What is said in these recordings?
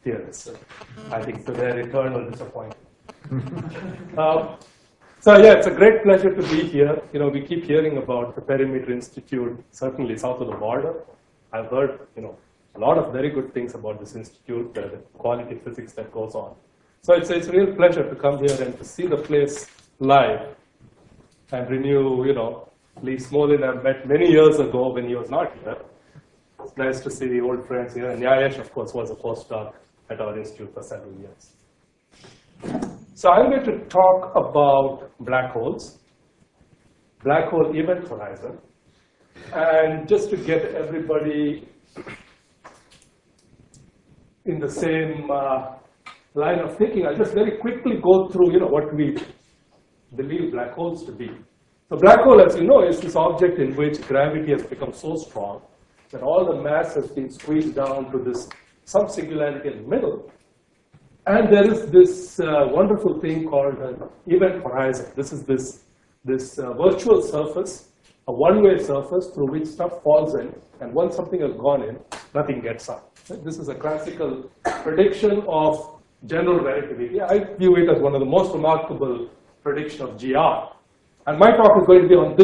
theorists. I think to their eternal disappointment. So yeah, it's a great pleasure to be here. You know, we keep hearing about the Perimeter Institute, certainly south of the border. I've heard, you know, a lot of very good things about this institute, the quality physics that goes on. So it's a real pleasure to come here and to see the place live and renew, you know, Lee Smolin I met many years ago when he was not here. It's nice to see the old friends here. And Nyayesh, of course, was a postdoc at our institute for several years. So I'm going to talk about black holes, black hole event horizon. And just to get everybody in the same line of thinking, I'll just very quickly go through, you know, what we believe black holes to be. So black hole, as you know, is this object in which gravity has become so strong that all the mass has been squeezed down to this some singularity in the middle. And there is this wonderful thing called an event horizon. This is this virtual surface, a one-way surface through which stuff falls in, and once something has gone in, nothing gets out. This is a classical prediction of general relativity. I view it as one of the most remarkable predictions of GR. And my talk is going to be on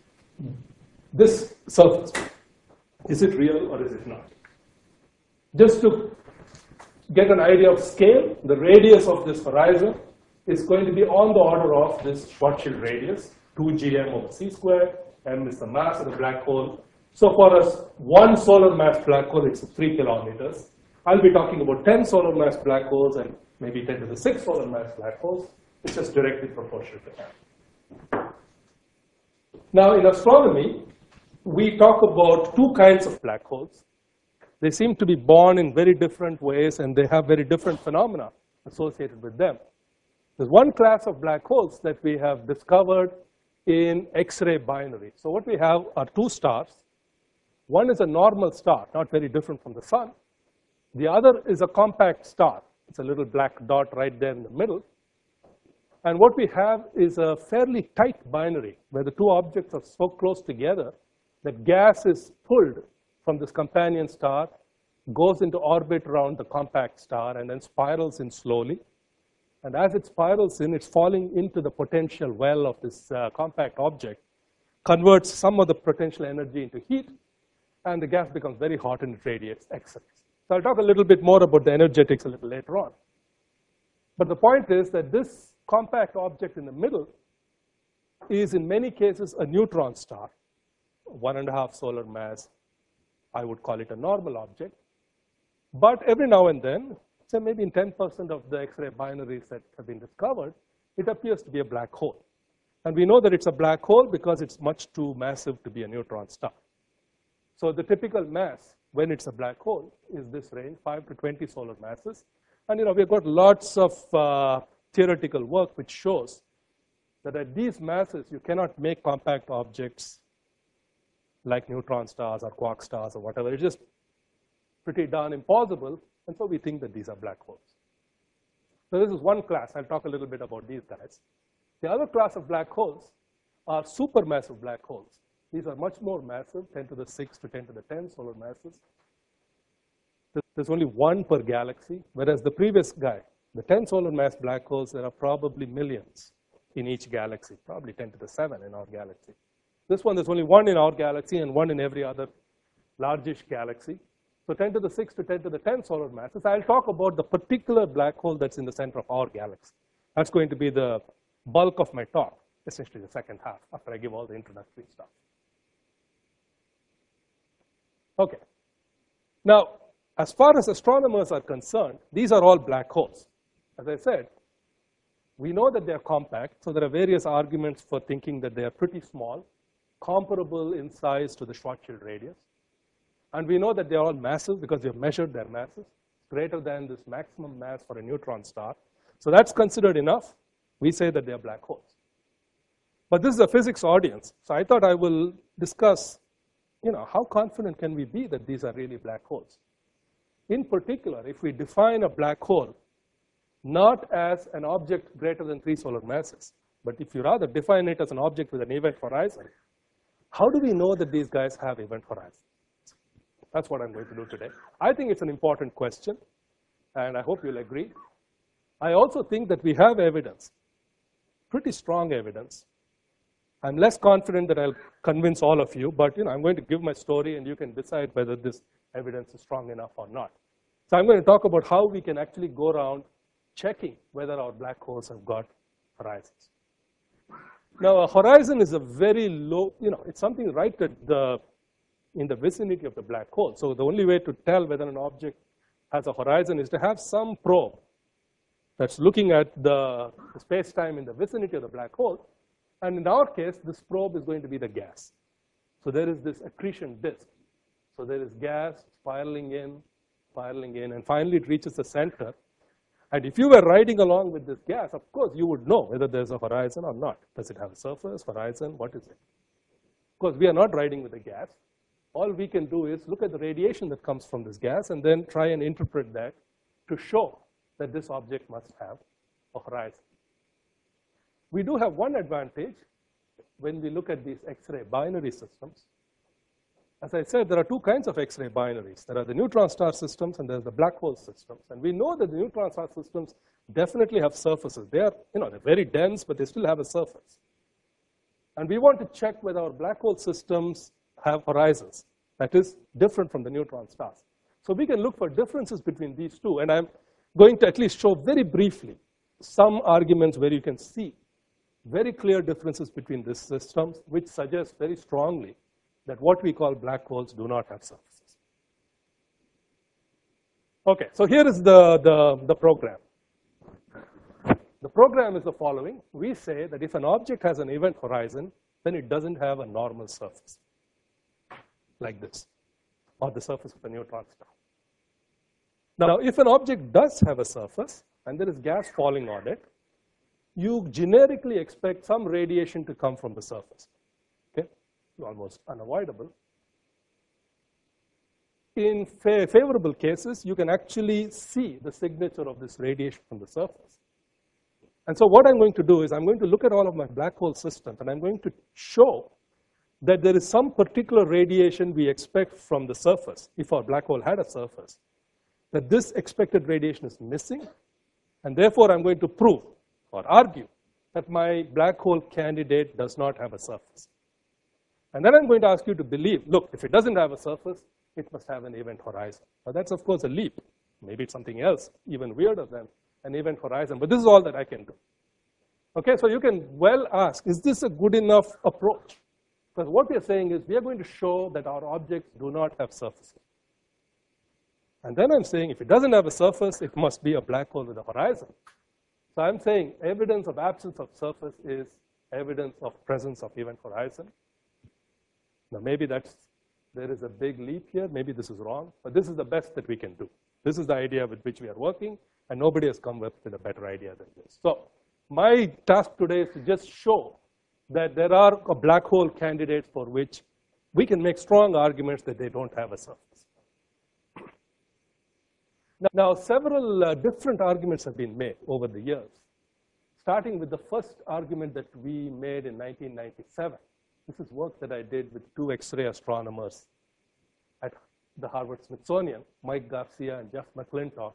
this surface. Is it real or is it not? Just to get an idea of scale, the radius of this horizon is going to be on the order of this Schwarzschild radius, 2gm over c squared. M is the mass of the black hole. So for us, one solar mass black hole, it's 3 kilometers. I'll be talking about 10 solar mass black holes and maybe 10 to the 6 solar mass black holes. It's just directly proportional to that. Now, in astronomy, we talk about two kinds of black holes. They seem to be born in very different ways, and they have very different phenomena associated with them. There's one class of black holes that we have discovered in X-ray binary. So what we have are two stars. One is a normal star, not very different from the sun. The other is a compact star. It's a little black dot right there in the middle. And what we have is a fairly tight binary, where the two objects are so close together that gas is pulled from this companion star, goes into orbit around the compact star, and then spirals in slowly. And as it spirals in, it's falling into the potential well of this compact object, converts some of the potential energy into heat, and the gas becomes very hot and it radiates X-rays. So I'll talk a little bit more about the energetics a little later on. But the point is that this compact object in the middle is in many cases a neutron star, 1.5 solar mass. I would call it a normal object. But every now and then, say maybe in 10% of the X-ray binaries that have been discovered, it appears to be a black hole. And we know that it's a black hole because it's much too massive to be a neutron star. So the typical mass when it's a black hole is this range, 5 to 20 solar masses. And you know, we've got lots of theoretical work which shows that at these masses, you cannot make compact objects like neutron stars or quark stars or whatever. It's just pretty darn impossible. And so we think that these are black holes. So this is one class. I'll talk a little bit about these guys. The other class of black holes are supermassive black holes. These are much more massive, 10 to the 6 to 10 to the 10 solar masses. There's only one per galaxy, whereas the previous guy, the 10 solar mass black holes, there are probably millions in each galaxy, probably 10 to the 7 in our galaxy. This one, there's only one in our galaxy and one in every other largish galaxy. So 10 to the 6 to 10 to the 10 solar masses. I'll talk about the particular black hole that's in the center of our galaxy. That's going to be the bulk of my talk, essentially the second half, after I give all the introductory stuff. Okay. Now, as far as astronomers are concerned, these are all black holes. As I said, we know that they are compact, so there are various arguments for thinking that they are pretty small, comparable in size to the Schwarzschild radius. And we know that they are all massive because we have measured their masses, greater than this maximum mass for a neutron star. So that's considered enough. We say that they are black holes. But this is a physics audience, so I thought I will discuss, you know, how confident can we be that these are really black holes? In particular, if we define a black hole not as an object greater than 3 solar masses, but if you rather define it as an object with an event horizon, how do we know that these guys have event horizons? That's what I'm going to do today. I think it's an important question. and I hope you'll agree. I also think that we have evidence, pretty strong evidence. I'm less confident that I'll convince all of you, but I'm going to give my story and you can decide whether this evidence is strong enough or not. So I'm going to talk about how we can actually go around checking whether our black holes have got horizons. Now, a horizon is a very low, it's something right in the vicinity of the black hole. So the only way to tell whether an object has a horizon is to have some probe that's looking at the space-time in the vicinity of the black hole. And in our case, this probe is going to be the gas. So there is this accretion disk. So there is gas spiraling in, and finally it reaches the center. And if you were riding along with this gas, of course, you would know whether there's a horizon or not. Does it have a surface, horizon, what is it? Of course, we are not riding with the gas. All we can do is look at the radiation that comes from this gas and then try and interpret that to show that this object must have a horizon. We do have one advantage when we look at these X-ray binary systems. As I said, there are two kinds of X-ray binaries. There are the neutron star systems and there's the black hole systems. And we know that the neutron star systems definitely have surfaces. They are, they're very dense, but they still have a surface. And we want to check whether our black hole systems have horizons. That is different from the neutron stars. So we can look for differences between these two. And I'm going to at least show very briefly some arguments where you can see very clear differences between these systems, which suggest very strongly that what we call black holes do not have surfaces. Okay, so here is the program. The program is the following. We say that if an object has an event horizon, then it doesn't have a normal surface, like this, or the surface of a neutron star. Now, if an object does have a surface, and there is gas falling on it, you generically expect some radiation to come from the surface. Okay, almost unavoidable. In favorable cases, you can actually see the signature of this radiation from the surface. And so what I'm going to do is I'm going to look at all of my black hole systems, and I'm going to show that there is some particular radiation we expect from the surface, if our black hole had a surface, that this expected radiation is missing, and therefore I'm going to prove or argue that my black hole candidate does not have a surface. And then I'm going to ask you to believe, look, if it doesn't have a surface, it must have an event horizon. Now that's of course a leap. Maybe it's something else, even weirder than an event horizon, but this is all that I can do. Okay, so you can well ask, is this a good enough approach? Because what we are saying is we are going to show that our objects do not have surfaces. And then I'm saying if it doesn't have a surface, it must be a black hole with a horizon. So I'm saying evidence of absence of surface is evidence of presence of event horizon. Now maybe there is a big leap here, maybe this is wrong, but this is the best that we can do. This is the idea with which we are working, and nobody has come up with a better idea than this. So my task today is to just show that there are black hole candidates for which we can make strong arguments that they don't have a surface. Now, several different arguments have been made over the years, starting with the first argument that we made in 1997. This is work that I did with two X-ray astronomers at the Harvard-Smithsonian, Mike Garcia and Jeff McClintock.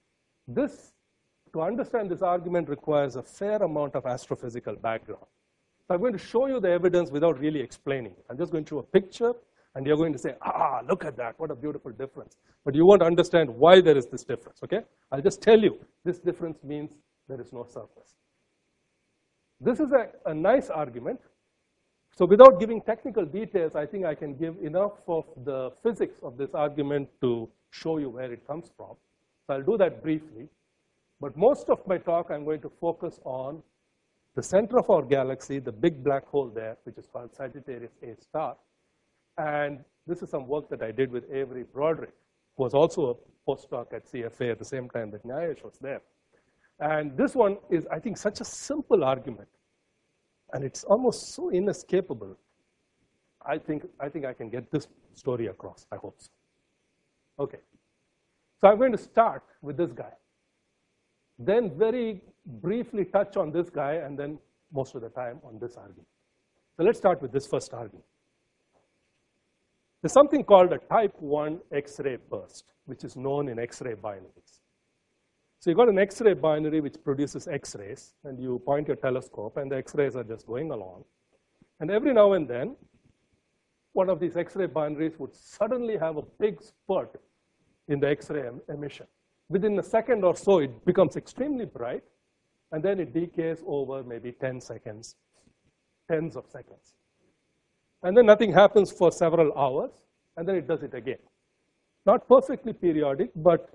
To understand this argument requires a fair amount of astrophysical background. So I'm going to show you the evidence without really explaining it. I'm just going to show a picture, and you're going to say, look at that, what a beautiful difference. But you won't understand why there is this difference, okay? I'll just tell you, this difference means there is no surface. This is a nice argument. So without giving technical details, I think I can give enough of the physics of this argument to show you where it comes from. So I'll do that briefly. But most of my talk, I'm going to focus on the center of our galaxy, the big black hole there, which is called Sagittarius A star. And this is some work that I did with Avery Broderick, who was also a postdoc at CFA at the same time that Nyayesh was there. And this one is, I think, such a simple argument. And it's almost so inescapable. I think I can get this story across. I hope so. Okay. So I'm going to start with this guy. Then very briefly touch on this guy, and then most of the time on this argument. So let's start with this first argument. There's something called a type 1 X-ray burst, which is known in X-ray binaries. So you got an X-ray binary which produces X-rays, and you point your telescope, and the X-rays are just going along. And every now and then, one of these X-ray binaries would suddenly have a big spurt in the X-ray emission. Within a second or so, it becomes extremely bright, and then it decays over maybe 10 seconds, tens of seconds. And then nothing happens for several hours, and then it does it again. Not perfectly periodic, but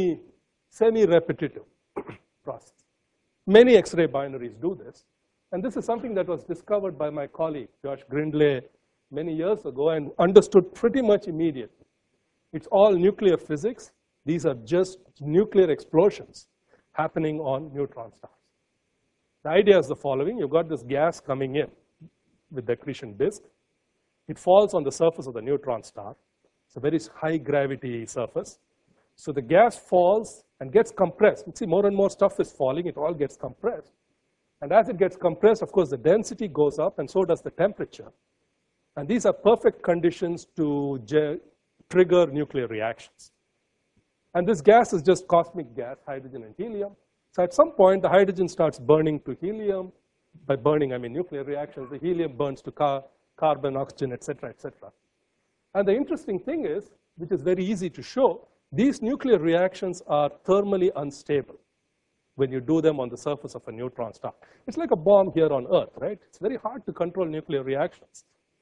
semi-repetitive process. Many X-ray binaries do this, and this is something that was discovered by my colleague, Josh Grindlay, many years ago and understood pretty much immediately. It's all nuclear physics. These are just nuclear explosions happening on neutron stars. The idea is the following. You've got this gas coming in with the accretion disk. It falls on the surface of the neutron star. It's a very high gravity surface. So the gas falls and gets compressed. You see, more and more stuff is falling. It all gets compressed. And as it gets compressed, of course, the density goes up, and so does the temperature. And these are perfect conditions to trigger nuclear reactions. And this gas is just cosmic gas, hydrogen and helium. So at some point, the hydrogen starts burning to helium. By burning, I mean nuclear reactions. The helium burns to carbon, oxygen, et cetera, et cetera. And the interesting thing is, which is very easy to show, these nuclear reactions are thermally unstable when you do them on the surface of a neutron star. It's like a bomb here on Earth, right? It's very hard to control nuclear reactions.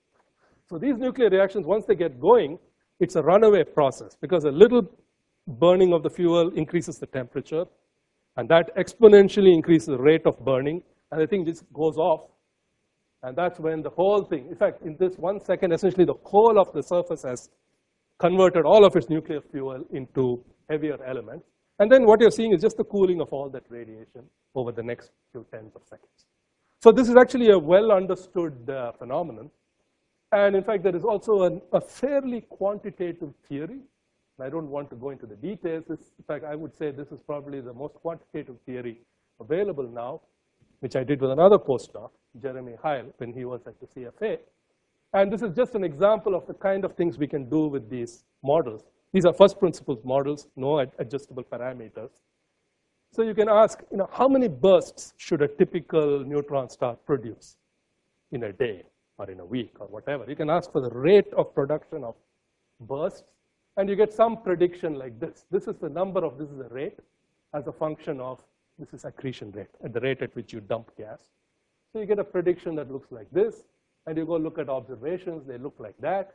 So these nuclear reactions, once they get going, it's a runaway process because a little burning of the fuel increases the temperature, and that exponentially increases the rate of burning, and I think this goes off. And that's when the whole thing, in fact, in this 1 second, essentially the whole of the surface has converted all of its nuclear fuel into heavier elements. And then what you're seeing is just the cooling of all that radiation over the next few tens of seconds. So this is actually a well understood phenomenon. And in fact, there is also a fairly quantitative theory. I don't want to go into the details. In fact, I would say this is probably the most quantitative theory available now, which I did with another postdoc, Jeremy Heil, when he was at the CFA. And this is just an example of the kind of things we can do with these models. These are first principles models, no adjustable parameters. So you can ask, how many bursts should a typical neutron star produce in a day or in a week or whatever? You can ask for the rate of production of bursts, and you get some prediction like this. This is the rate as a function of, this is accretion rate, at the rate at which you dump gas. So you get a prediction that looks like this, and you go look at observations, they look like that.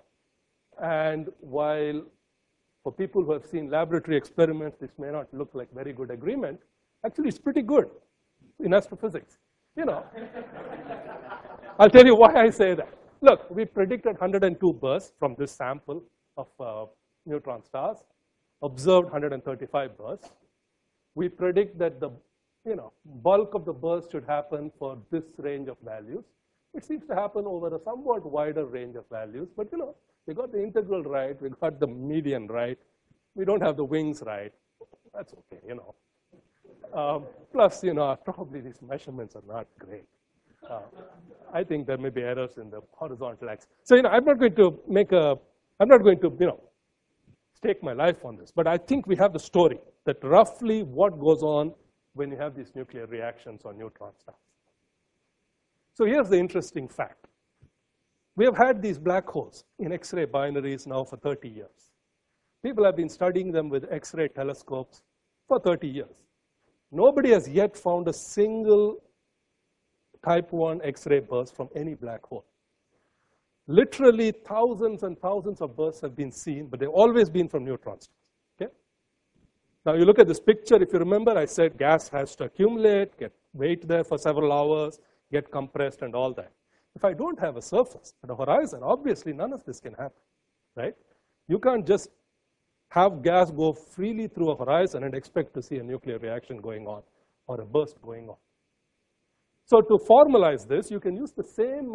And while for people who have seen laboratory experiments, this may not look like very good agreement, actually it's pretty good in astrophysics. I'll tell you why I say that. Look, we predicted 102 bursts from this sample of neutron stars, observed 135 bursts. We predict that the bulk of the burst should happen for this range of values. It seems to happen over a somewhat wider range of values, but we got the integral right, we got the median right, we don't have the wings right. That's okay, Plus, probably these measurements are not great. I think there may be errors in the horizontal axis. So, I'm not going to stake my life on this, but I think we have the story that roughly what goes on when you have these nuclear reactions on neutron stars. So here's the interesting fact. We have had these black holes in X-ray binaries now for 30 years. People have been studying them with X-ray telescopes for 30 years. Nobody has yet found a single type 1 X-ray burst from any black hole. Literally thousands and thousands of bursts have been seen, but they've always been from neutron stars. Okay? Now you look at this picture, if you remember, I said gas has to accumulate, wait there for several hours, get compressed and all that. If I don't have a surface and a horizon, obviously none of this can happen, right? You can't just have gas go freely through a horizon and expect to see a nuclear reaction going on or a burst going on. So to formalize this, you can use the same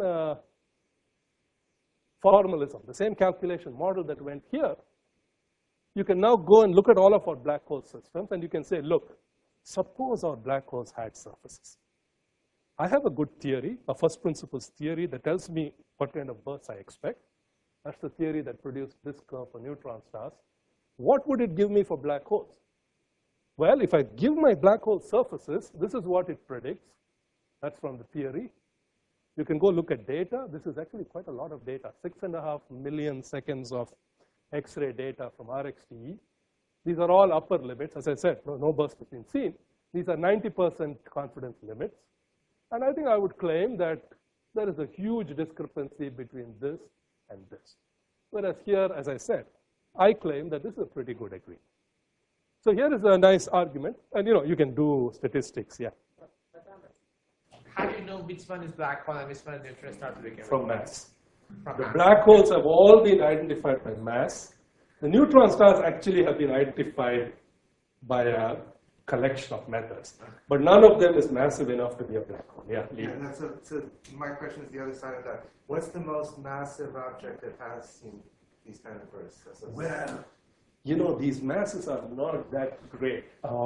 formalism, the same calculation model that went here. You can now go and look at all of our black hole systems, and you can say, look, suppose our black holes had surfaces. I have a good theory, a first principles theory that tells me what kind of bursts I expect. That's the theory that produced this curve for neutron stars. What would it give me for black holes? Well, if I give my black hole surfaces, this is what it predicts. That's from the theory. You can go look at data. This is actually quite a lot of data, 6.5 million seconds of X-ray data from RxTE. These are all upper limits. As I said, no burst has been seen. These are 90% confidence limits. And I think I would claim that there is a huge discrepancy between this and this. Whereas here, as I said, I claim that this is a pretty good agreement. So here is a nice argument. And you can do statistics, yeah. How do you know which one is black hole and which one is neutron star to begin with? From mass. From The mass. black holes have all been identified by mass. The neutron stars actually have been identified by a collection of methods. But none of them is massive enough to be a black hole. Yeah, Lee. Yeah, so my question is the other side of that. What's the most massive object that has seen these kind of bursts? Well, these masses are not that great.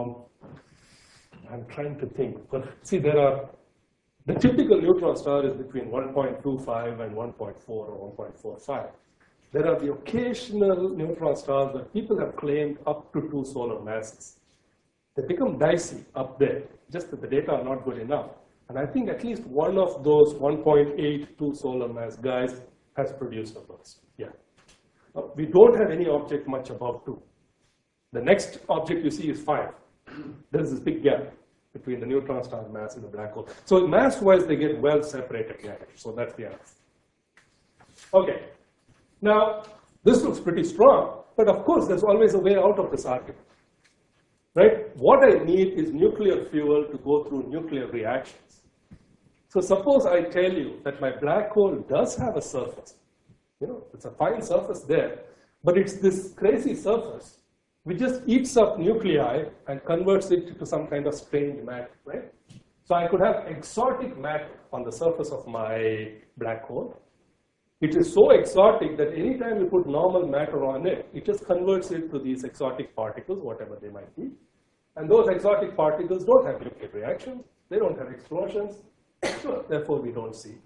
I'm trying to think. But see, the typical neutron star is between 1.25 and 1.4 or 1.45. There are the occasional neutron stars that people have claimed up to 2 solar masses. They become dicey up there, just that the data are not good enough. And I think at least one of those 1.82 solar mass guys has produced a burst. Yeah. We don't have any object much above 2. The next object you see is 5. There's this big gap between the neutron star mass and the black hole. So mass-wise, they get well separated. Yeah. So that's the answer. Okay. Now, this looks pretty strong, but of course, there's always a way out of this argument. Right? What I need is nuclear fuel to go through nuclear reactions. So suppose I tell you that my black hole does have a surface. It's a fine surface there, but it's this crazy surface which just eats up nuclei and converts it into some kind of strange matter, right? So I could have exotic matter on the surface of my black hole. It is so exotic that anytime you put normal matter on it, it just converts it to these exotic particles, whatever they might be. And those exotic particles don't have nuclear reactions. They don't have explosions. So therefore, we don't see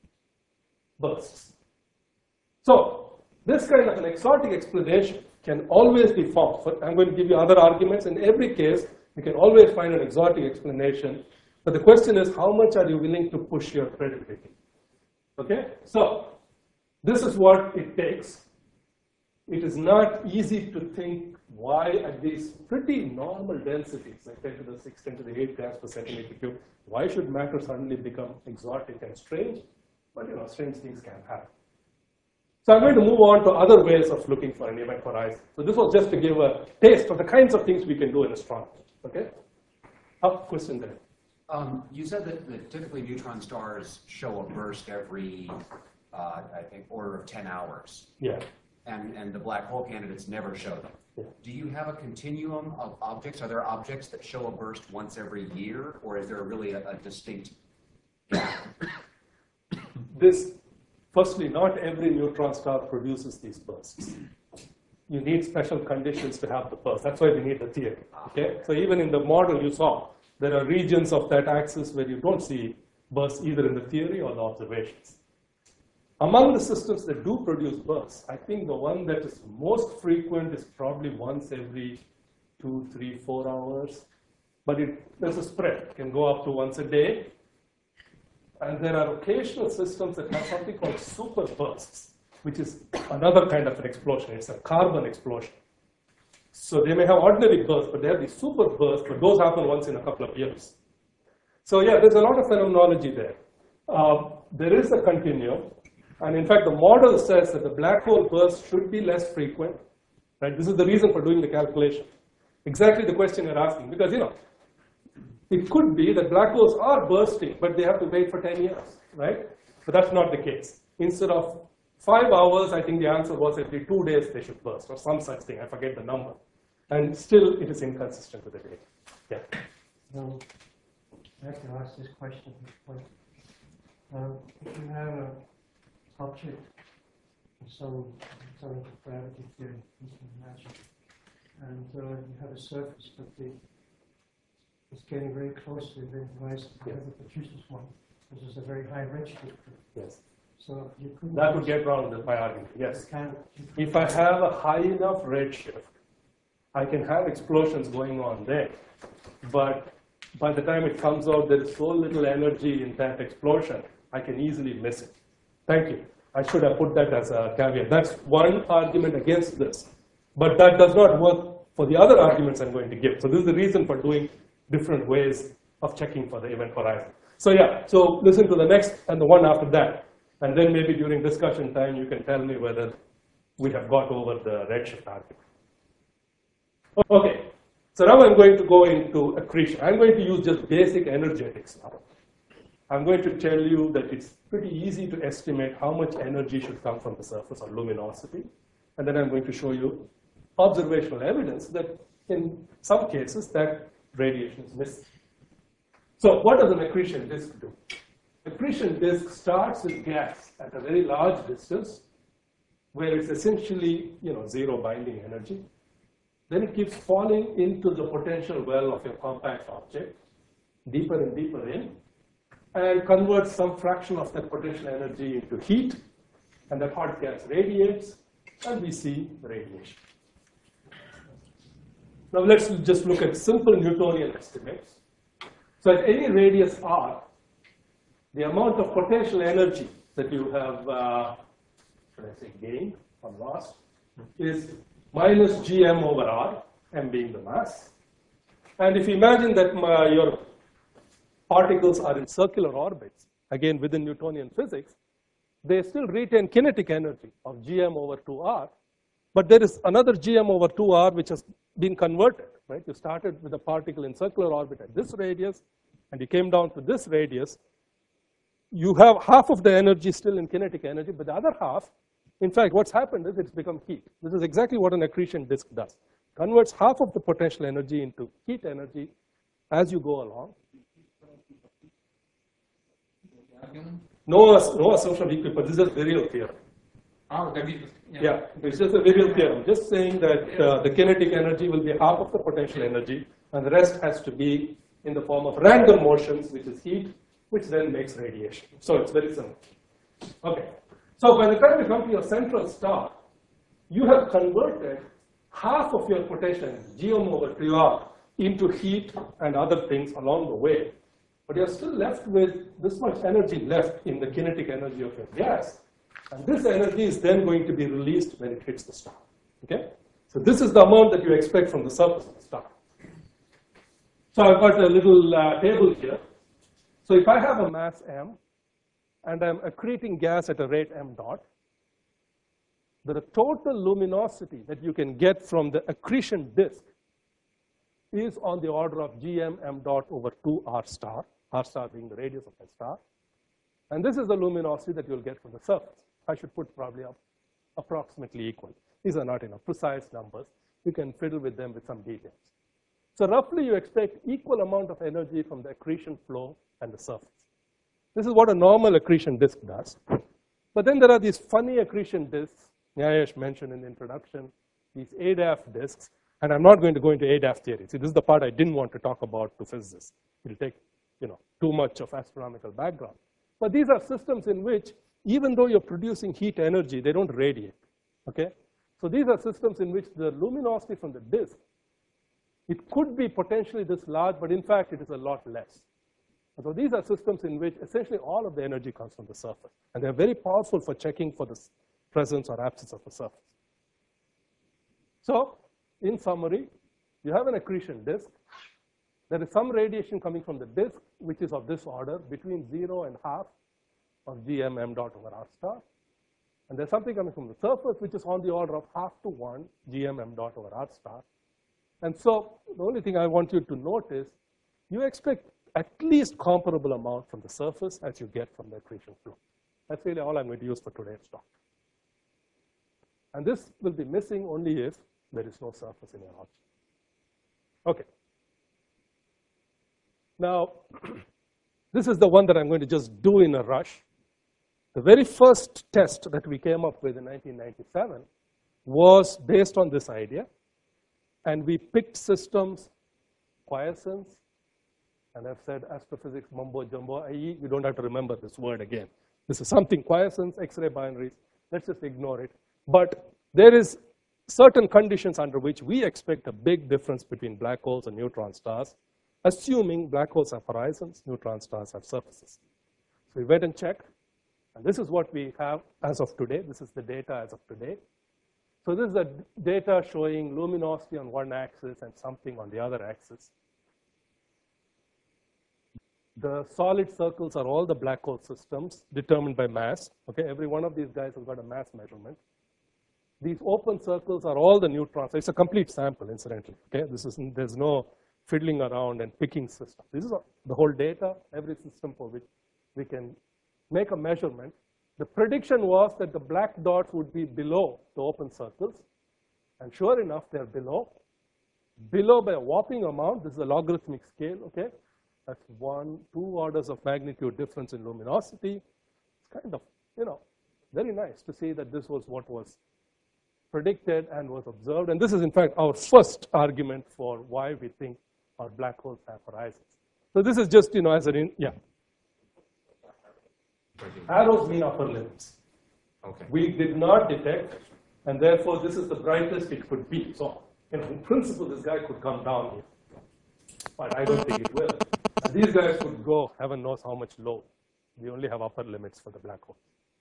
bursts. So this kind of an exotic explanation can always be found. So I'm going to give you other arguments. In every case, you can always find an exotic explanation. But the question is, how much are you willing to push your credibility? Okay? So this is what it takes. It is not easy to think why at these pretty normal densities, like 10 to the 6, 10 to the 8 grams per centimeter cube, why should matter suddenly become exotic and strange? But strange things can happen. So I'm going to move on to other ways of looking for an event horizon. So this was just to give a taste of the kinds of things we can do in astronomy. Okay? Question there. You said that typically neutron stars show a burst every, I think, order of 10 hours. Yeah. And the black hole candidates never show them. Yeah. Do you have a continuum of objects? Are there objects that show a burst once every year, or is there really a distinct gap? Firstly, not every neutron star produces these bursts. You need special conditions to have the burst. That's why we need the theory. Okay? So even in the model you saw, there are regions of that axis where you don't see bursts either in the theory or the observations. Among the systems that do produce bursts, I think the one that is most frequent is probably once every 2, 3, 4 hours. But there's a spread. It can go up to once a day. And there are occasional systems that have something called super bursts, which is another kind of an explosion. It's a carbon explosion. So they may have ordinary bursts, but they have these super bursts, but those happen once in a couple of years. So yeah, there's a lot of phenomenology there. There is a continuum. And in fact, the model says that the black hole burst should be less frequent. Right? This is the reason for doing the calculation. Exactly the question you're asking. Because, it could be that black holes are bursting, but they have to wait for 10 years, right? But that's not the case. Instead of 5 hours, I think the answer was every 2 days they should burst, or some such thing. I forget the number. And still, it is inconsistent with the data. Yeah. I have to ask this question. If you have an object of some gravity theory, you can imagine, and you have a surface, but it's getting very close to the event horizon. Whatever produces one, this is a very high redshift. Yes. So you could. That would get around my argument. Yes. If I have a high enough redshift, I can have explosions going on there. But by the time it comes out, there is so little energy in that explosion, I can easily miss it. Thank you. I should have put that as a caveat. That's one argument against this. But that does not work for the other arguments I'm going to give. So this is the reason for doing different ways of checking for the event horizon. So yeah, so listen to the next and the one after that. And then maybe during discussion time, you can tell me whether we have got over the redshift argument. Okay, so now I'm going to go into accretion. I'm going to use just basic energetics now. I'm going to tell you that it's pretty easy to estimate how much energy should come from the surface or luminosity. And then I'm going to show you observational evidence that in some cases that radiation is missing. So what does an accretion disk do? Accretion disk starts with gas at a very large distance where it's essentially zero binding energy. Then it keeps falling into the potential well of your compact object, deeper and deeper in, and converts some fraction of that potential energy into heat, and that hot gas radiates, and we see radiation. Now let's just look at simple Newtonian estimates. So at any radius r, the amount of potential energy that you have, should I say gained or lost, is minus gm over r, m being the mass. And if you imagine that your particles are in circular orbits, again within Newtonian physics, they still retain kinetic energy of gm over 2r, but there is another gm over 2r which has been converted, right? You started with a particle in circular orbit at this radius, and you came down to this radius. You have half of the energy still in kinetic energy, but the other half, in fact, what's happened is it's become heat. This is exactly what an accretion disk does. Converts half of the potential energy into heat energy as you go along. No assumption of equipoise. This is just virial theorem. Oh, that is, Yeah, it's just a virial theorem. Just saying that the kinetic energy will be half of the potential energy, and the rest has to be in the form of random motions, which is heat, which then makes radiation. So it's very simple. Okay. So by the time you come to your central star, you have converted half of your potential energy, gm over 2r, into heat and other things along the way. But you're still left with this much energy left in the kinetic energy of your gas. And this energy is then going to be released when it hits the star. Okay? So this is the amount that you expect from the surface of the star. So I've got a little table here. So if I have a mass m, and I'm accreting gas at a rate m dot, the total luminosity that you can get from the accretion disk is on the order of gm m dot over 2 r star being the radius of the star. And this is the luminosity that you'll get from the surface. I should put probably up approximately equal. These are not precise numbers. You can fiddle with them with some details. So roughly you expect equal amount of energy from the accretion flow and the surface. This is what a normal accretion disk does. But then there are these funny accretion disks, Nyayesh mentioned in the introduction, these ADAF disks, and I'm not going to go into ADAF theory. See, this is the part I didn't want to talk about to physicists. It'll take too much of astronomical background. But these are systems in which, even though you're producing heat energy, they don't radiate. Okay? So these are systems in which the luminosity from the disk, it could be potentially this large, but in fact it is a lot less. So these are systems in which essentially all of the energy comes from the surface. And they're very powerful for checking for the presence or absence of the surface. So in summary, you have an accretion disk. There is some radiation coming from the disk, which is of this order, between 0 and half of gm m dot over r star. And there's something coming from the surface, which is on the order of half to 1 gm m dot over r star. And so the only thing I want you to note is you expect at least comparable amount from the surface as you get from the accretion flow. That's really all I'm going to use for today's talk. And this will be missing only if there is no surface in your object. Okay. Now, this is the one that I'm going to just do in a rush. The very first test that we came up with in 1997 was based on this idea. And we picked systems, quiescence, and I've said astrophysics mumbo jumbo, i.e. you don't have to remember this word again. This is something, quiescence, X-ray binaries. Let's just ignore it. But there is certain conditions under which we expect a big difference between black holes and neutron stars, assuming black holes have horizons, neutron stars have surfaces. So we went and checked, and this is what we have as of today. This is the data as of today. So this is the data showing luminosity on one axis and something on the other axis. The solid circles are all the black hole systems determined by mass. Okay, every one of these guys has got a mass measurement. These open circles are all the neutrons. It's a complete sample, incidentally. Okay, there's no fiddling around and picking system. This is the whole data, every system for which we can make a measurement. The prediction was that the black dots would be below the open circles, and sure enough, they're below by a whopping amount. This is a logarithmic scale. Okay. That's 1, 2 orders of magnitude difference in luminosity. It's kind of, very nice to see that this was what was predicted and was observed. And this is, in fact, our first argument for why we think our black holes have horizons. So this is just, as an, Arrows mean upper limits. Okay. We did not detect, and therefore this is the brightest it could be. So, in principle, this guy could come down here. But I don't think it will. And these guys could go, heaven knows how much low. We only have upper limits for the black hole.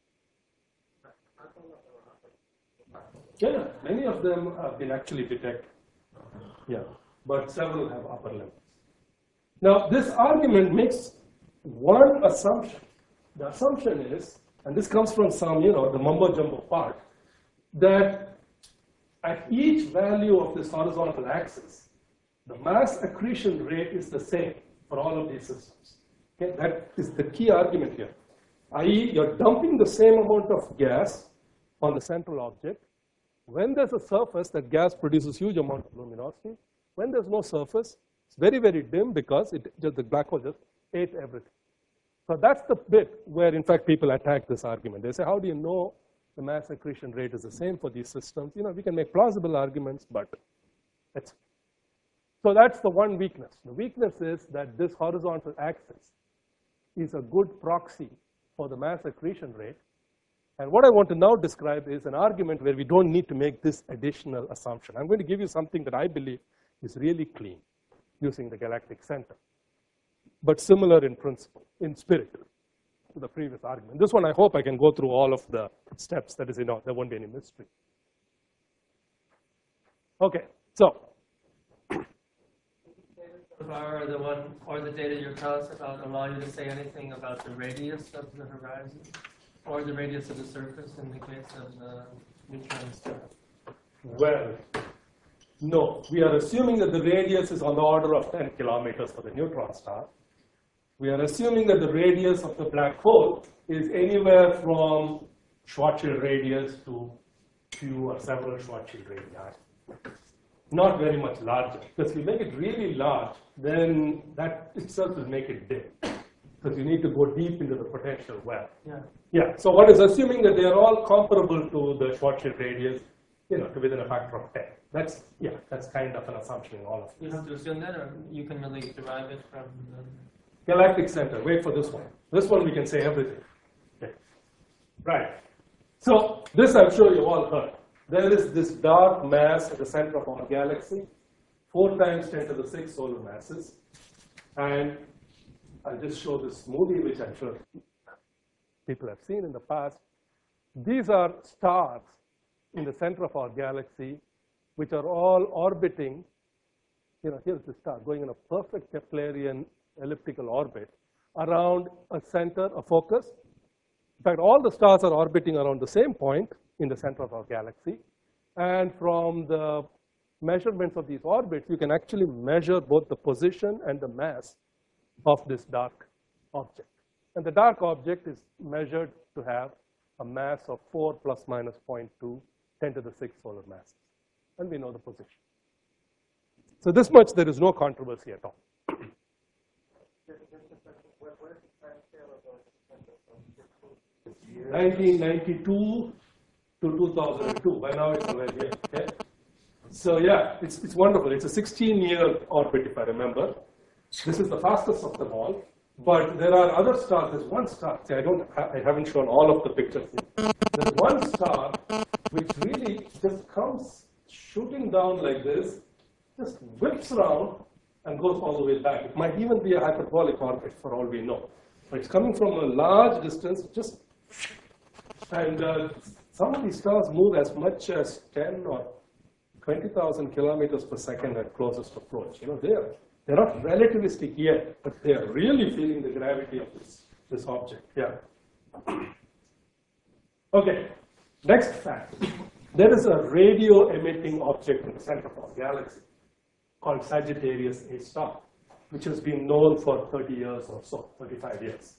Yeah, many of them have been actually detected. Yeah, but several have upper limits. Now, this argument makes one assumption. The assumption is, and this comes from some, the mumbo-jumbo part, that at each value of this horizontal axis, the mass accretion rate is the same for all of these systems. Okay, that is the key argument here. I.e., you're dumping the same amount of gas on the central object. When there's a surface, that gas produces huge amount of luminosity. When there's no surface, it's very, very dim because the black hole just ate everything. So that's the bit where, in fact, people attack this argument. They say, how do you know the mass accretion rate is the same for these systems? We can make plausible arguments, but so that's the one weakness. The weakness is that this horizontal axis is a good proxy for the mass accretion rate. And what I want to now describe is an argument where we don't need to make this additional assumption. I'm going to give you something that I believe is really clean using the galactic center, but similar in principle, in spirit, to the previous argument. This one, I hope I can go through all of the steps. That is, there won't be any mystery. Okay, so. Or the one, or the data you're telling us about allow you to say anything about the radius of the horizon, or the radius of the surface in the case of the neutron star? Well, no. We are assuming that the radius is on the order of 10 kilometers for the neutron star. We are assuming that the radius of the black hole is anywhere from Schwarzschild radius to few or several Schwarzschild radii. Not very much larger. Because if you make it really large, then that itself will make it dim. Because you need to go deep into the potential well. Yeah. So what is assuming that they are all comparable to the Schwarzschild radius, to within a factor of 10. That's kind of an assumption in all of this. You have to assume that, or you can really derive it from the galactic center. Wait for this one. This one we can say everything. Okay. Right. So this I'm sure you all heard. There is this dark mass at the center of our galaxy, 4 times 10 to the 6 solar masses. And I'll just show this movie, which I'm sure people have seen in the past. These are stars in the center of our galaxy, which are all orbiting. Here's the star going in a perfect Keplerian elliptical orbit around a center, a focus. In fact, all the stars are orbiting around the same point in the center of our galaxy. And from the measurements of these orbits, you can actually measure both the position and the mass of this dark object. And the dark object is measured to have a mass of 4 plus minus 0.2, 10 to the 6 solar masses. And we know the position. So this much, there is no controversy at all. 1992 to 2002. By now it's already here. Okay? So yeah, it's wonderful. It's a 16-year orbit, if I remember. This is the fastest of them all. But there are other stars. There's one star. See, I haven't shown all of the pictures here. There's one star which really just comes shooting down like this, just whips around and goes all the way back. It might even be a hyperbolic orbit for all we know. But it's coming from a large distance, and some of these stars move as much as 10 or 20,000 kilometers per second at closest approach. You know, they're not relativistic yet, but they are really feeling the gravity of this object. Yeah. Okay. Next fact. There is a radio-emitting object in the center of our galaxy called Sagittarius A star, which has been known for 30 years or so, 35 years.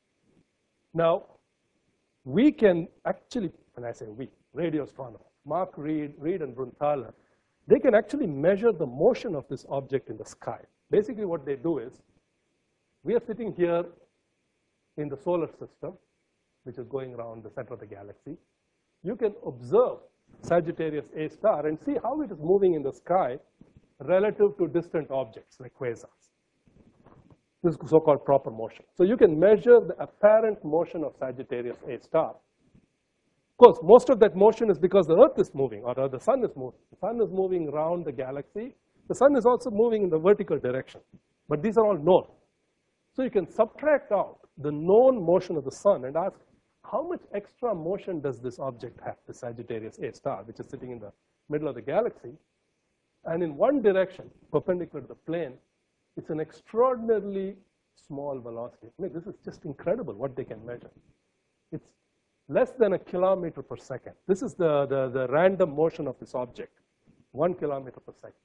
Now, we can actually, when I say we, radio astronomers, Mark Reed and Brunnthaler, they can actually measure the motion of this object in the sky. Basically what they do is, we are sitting here in the solar system, which is going around the center of the galaxy. You can observe Sagittarius A star and see how it is moving in the sky relative to distant objects like quasars. This is so-called proper motion. So you can measure the apparent motion of Sagittarius A star. Of course, most of that motion is because the Earth is moving, or the Sun is moving. The Sun is moving around the galaxy. The Sun is also moving in the vertical direction. But these are all known. So you can subtract out the known motion of the Sun and ask, how much extra motion does this object have, the Sagittarius A star, which is sitting in the middle of the galaxy? And in one direction, perpendicular to the plane, it's an extraordinarily small velocity. I mean, this is just incredible what they can measure. It's less than a kilometer per second. This is the random motion of this object, 1 kilometer per second.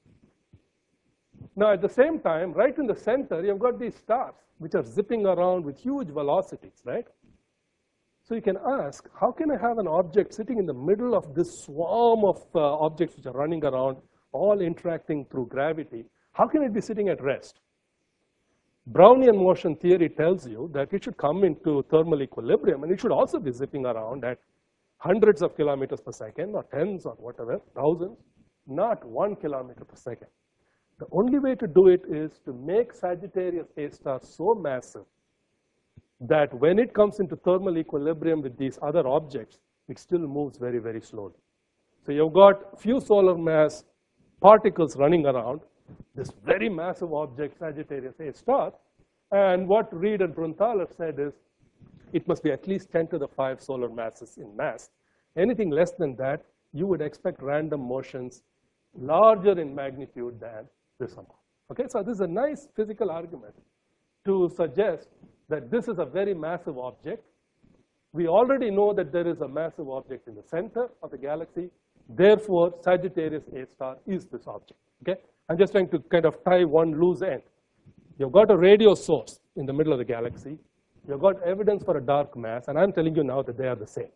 Now, at the same time, right in the center, you've got these stars, which are zipping around with huge velocities, right? So you can ask, how can I have an object sitting in the middle of this swarm of objects which are running around, all interacting through gravity? How can it be sitting at rest? Brownian motion theory tells you that it should come into thermal equilibrium, and it should also be zipping around at hundreds of kilometers per second, or tens or whatever, thousands, not 1 kilometer per second. The only way to do it is to make Sagittarius A star so massive that when it comes into thermal equilibrium with these other objects, it still moves very, very slowly. So you've got few solar mass particles running around this very massive object, Sagittarius A star, and what Reed and Brunnthaler said is it must be at least 10 to the 5 solar masses in mass. Anything less than that, you would expect random motions larger in magnitude than this amount. Okay, so this is a nice physical argument to suggest that this is a very massive object. We already know that there is a massive object in the center of the galaxy. Therefore, Sagittarius A star is this object. Okay, I'm just trying to kind of tie one loose end. You've got a radio source in the middle of the galaxy. You've got evidence for a dark mass, and I'm telling you now that they are the same.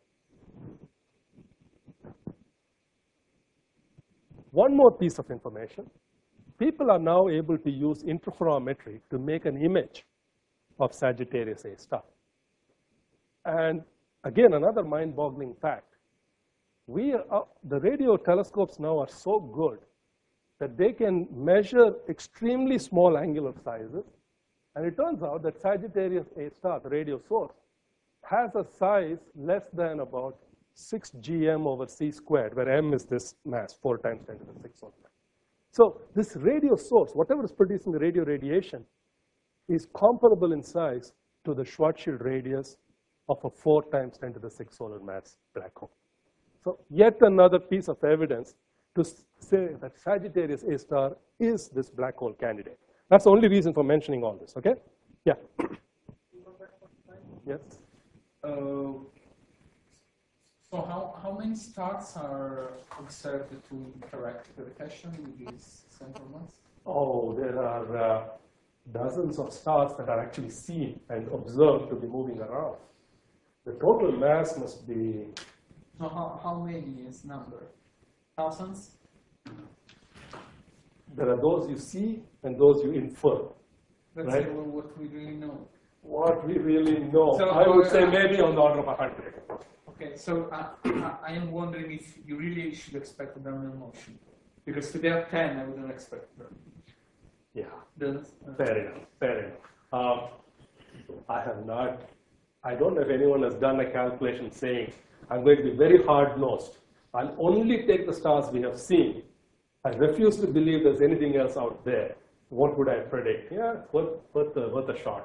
One more piece of information. People are now able to use interferometry to make an image of Sagittarius A star. And again, another mind-boggling fact. The radio telescopes now are so good that they can measure extremely small angular sizes. And it turns out that Sagittarius A star, the radio source, has a size less than about 6 gm over c squared, where m is this mass, 4 times 10 to the 6 or that. So this radio source, whatever is producing the radio radiation, is comparable in size to the Schwarzschild radius of a 4 times 10 to the 6 solar mass black hole. So yet another piece of evidence to say that Sagittarius A star is this black hole candidate. That's the only reason for mentioning all this, okay? Yeah. Yes? So how many stars are observed to interact gravitationally with these central mass? Oh, there are dozens of stars that are actually seen and observed to be moving around. The total mass must be... So how many is number? Thousands? There are those you see and those you infer. Let's Right. say what we really know. What we really know, So, I would say maybe on the order of 100. Okay, so I am wondering if you really should expect a Brownian motion. Because if they have 10, I wouldn't expect them. Yeah, Does- fair enough, fair enough. I don't know if anyone has done a calculation saying, I'm going to be very hard-nosed. I'll only take the stars we have seen I refuse to believe there's anything else out there. What would I predict? Yeah, worth a shot.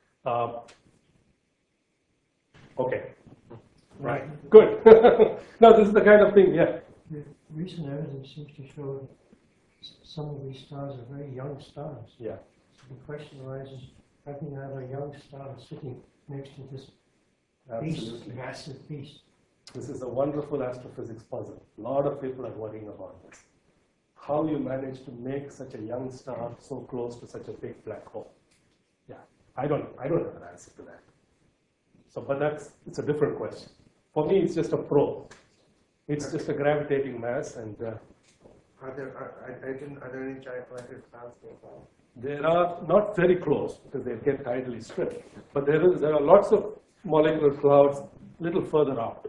Okay. Right. Good. Now, this is the kind of thing, yeah. The recent evidence seems to show that some of these stars are very young stars. Yeah. So the question arises, how can you have a young star sitting next to this beast, Absolutely. massive beast? This is a wonderful astrophysics puzzle. A lot of people are worrying about this. How you manage to make such a young star so close to such a big black hole? Yeah, I don't have an answer to that. So, but it's a different question. For me, it's just a probe. It's just a gravitating mass, and Are there any giant galactic clouds nearby? they are not very close because they get tidally stripped. But there are lots of molecular clouds a little further out.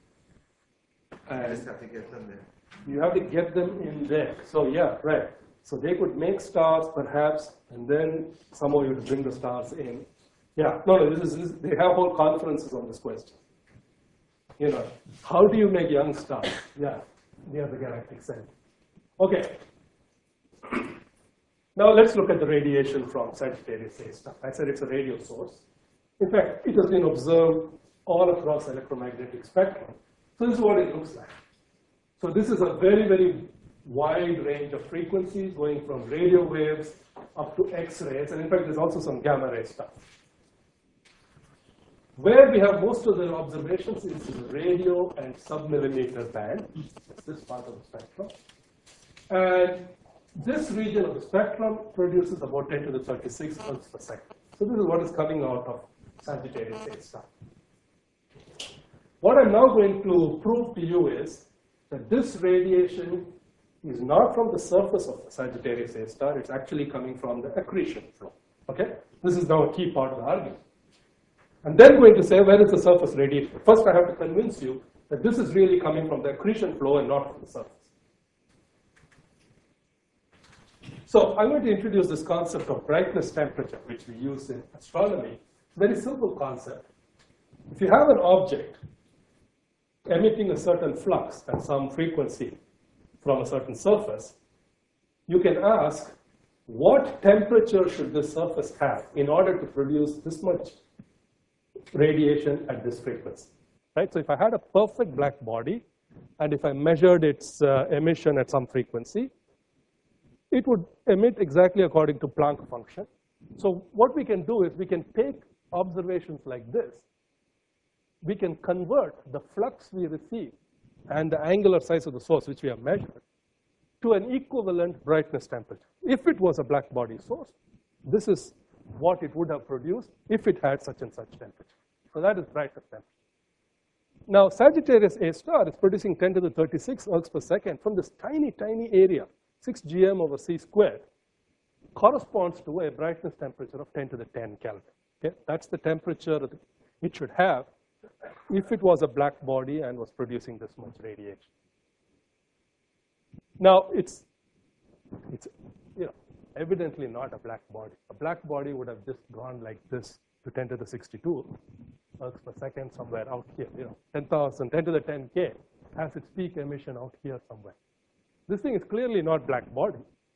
I just have to get them there. You have to get them in there. So yeah, right. So they could make stars perhaps, and then somehow you have to bring the stars in. Yeah, no, they have whole conferences on this question. You know, how do you make young stars? Yeah, near the galactic center. Okay. Now let's look at the radiation from Sagittarius A star. I said it's a radio source. In fact, it has been observed all across the electromagnetic spectrum. So this is what it looks like. So this is a very, very wide range of frequencies going from radio waves up to X-rays, and in fact, there's also some gamma ray stuff. Where we have most of the observations is in the radio and submillimeter band. That's this part of the spectrum. And this region of the spectrum produces about 10 to the 36 hertz per second. So this is what is coming out of Sagittarius A star. What I'm now going to prove to you is that this radiation is not from the surface of Sagittarius A star, it's actually coming from the accretion flow. Okay? This is now a key part of the argument. I'm then going to say, where is the surface radiation? First, I have to convince you that this is really coming from the accretion flow and not from the surface. So I'm going to introduce this concept of brightness temperature, which we use in astronomy. It's a very simple concept. If you have an object emitting a certain flux at some frequency from a certain surface, you can ask, what temperature should this surface have in order to produce this much radiation at this frequency? Right? So if I had a perfect black body, and if I measured its emission at some frequency, it would emit exactly according to Planck function. So what we can do is we can take observations like this. We can convert the flux we receive and the angular size of the source, which we have measured, to an equivalent brightness temperature. If it was a black body source, this is what it would have produced if it had such and such temperature. So that is brightness temperature. Now, Sagittarius A star is producing 10 to the 36 ergs per second from this tiny, tiny area. 6 gm over c squared corresponds to a brightness temperature of 10 to the 10 Kelvin. Okay? That's the temperature that it should have if it was a black body and was producing this much radiation. Now, it's evidently not a black body. A black body would have just gone like this to 10 to the 62 ergs per second somewhere out here. 10,000, 10 to the 10K has its peak emission out here somewhere. This thing is clearly not black body.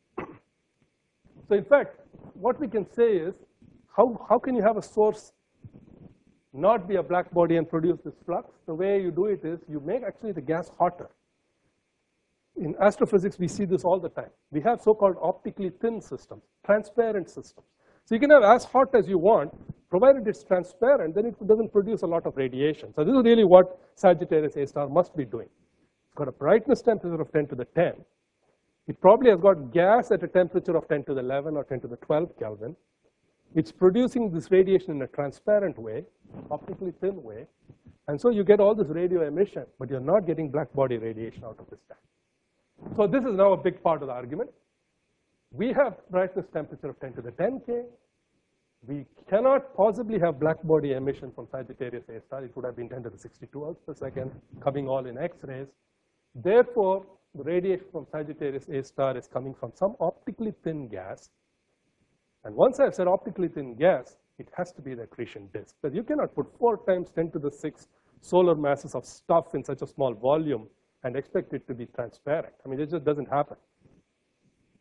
So in fact, what we can say is, how can you have a source not be a black body and produce this flux? The way you do it is you make actually the gas hotter. In astrophysics, we see this all the time. We have so-called optically thin systems, transparent systems. So you can have as hot as you want, provided it's transparent, then it doesn't produce a lot of radiation. So this is really what Sagittarius A star must be doing. It's got a brightness temperature of 10 to the 10. It probably has got gas at a temperature of 10 to the 11 or 10 to the 12 Kelvin. It's producing this radiation in a transparent way, optically thin way. And so you get all this radio emission, but you're not getting black body radiation out of this tank. So this is now a big part of the argument. We have brightness temperature of 10 to the 10K. We cannot possibly have black body emission from Sagittarius A star. It would have been 10 to the 62 ergs per second, coming all in X-rays. Therefore, the radiation from Sagittarius A star is coming from some optically thin gas. And once I've said optically thin gas, it has to be the accretion disk. Because you cannot put 4 times 10 to the 6 solar masses of stuff in such a small volume and expect it to be transparent. I mean, it just doesn't happen.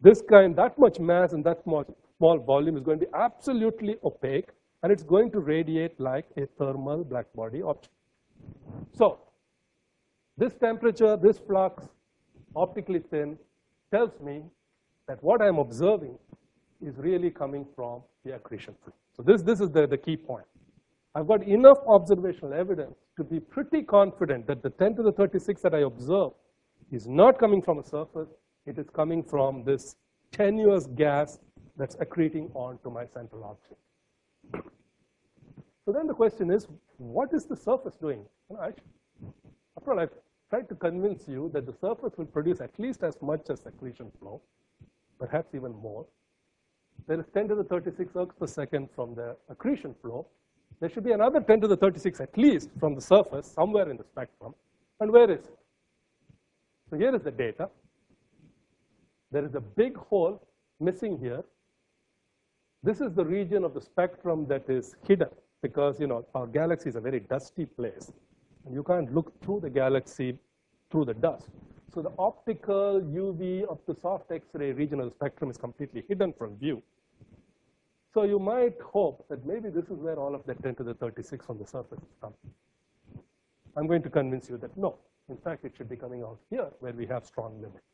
This kind, that much mass and that much small volume is going to be absolutely opaque, and it's going to radiate like a thermal black body object. So this temperature, this flux, optically thin, tells me that what I'm observing is really coming from the accretion field. So this is the key point. I've got enough observational evidence to be pretty confident that the 10 to the 36 that I observe is not coming from a surface. It is coming from this tenuous gas that's accreting onto my central object. So then the question is, what is the surface doing? After all, I've tried to convince you that the surface will produce at least as much as accretion flow, perhaps even more. There is 10 to the 36 ergs per second from the accretion flow. There should be another 10 to the 36 at least from the surface somewhere in the spectrum. And where is it? So here is the data. There is a big hole missing here. This is the region of the spectrum that is hidden because, our galaxy is a very dusty place. And you can't look through the galaxy through the dust. So the optical, UV, up to soft X-ray region of the spectrum is completely hidden from view. So you might hope that maybe this is where all of that 10 to the 36 on the surface is coming. I'm going to convince you that no. In fact, it should be coming out here where we have strong limits.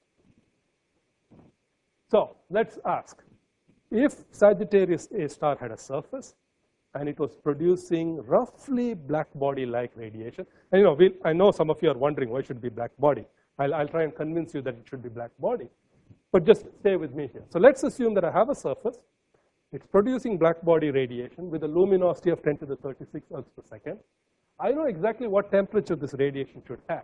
So let's ask, if Sagittarius A star had a surface and it was producing roughly black body-like radiation, and I know some of you are wondering why should it be black body. I'll try and convince you that it should be black body. But just stay with me here. So let's assume that I have a surface. It's producing black body radiation with a luminosity of 10 to the 36 ergs per second. I know exactly what temperature this radiation should have.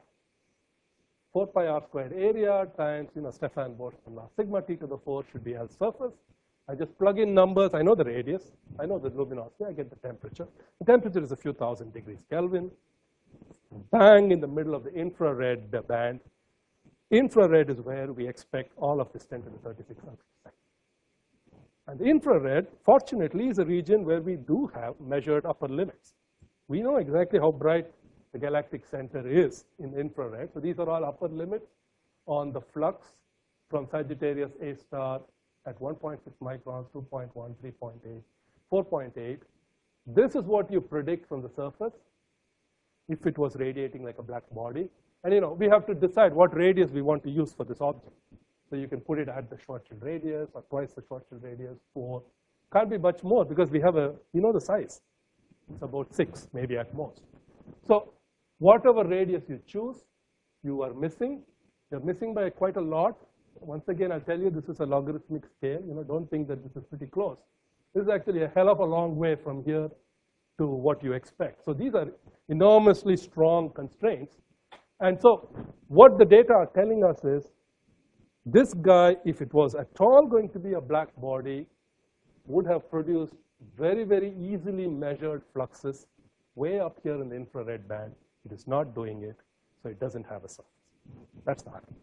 4 pi r squared area times, Stefan Boltzmann law. Sigma t to the 4 should be L surface. I just plug in numbers. I know the radius. I know the luminosity. I get the temperature. The temperature is a few thousand degrees Kelvin. Bang in the middle of the infrared band. Infrared is where we expect all of this 10 to the 36 ergs per second. And the infrared, fortunately, is a region where we do have measured upper limits. We know exactly how bright the galactic center is in the infrared. So these are all upper limits on the flux from Sagittarius A star at 1.6 microns, 2.1, 3.8, 4.8. This is what you predict from the surface if it was radiating like a black body. And we have to decide what radius we want to use for this object. So you can put it at the Schwarzschild radius or twice the Schwarzschild radius, 4. Can't be much more because we have the size. It's about 6, maybe at most. So whatever radius you choose, you are missing. You're missing by quite a lot. Once again, I'll tell you, this is a logarithmic scale. Don't think that this is pretty close. This is actually a hell of a long way from here to what you expect. So these are enormously strong constraints. And so what the data are telling us is, this guy, if it was at all going to be a black body, would have produced very, very easily measured fluxes way up here in the infrared band. It is not doing it, so it doesn't have a surface. That's the argument.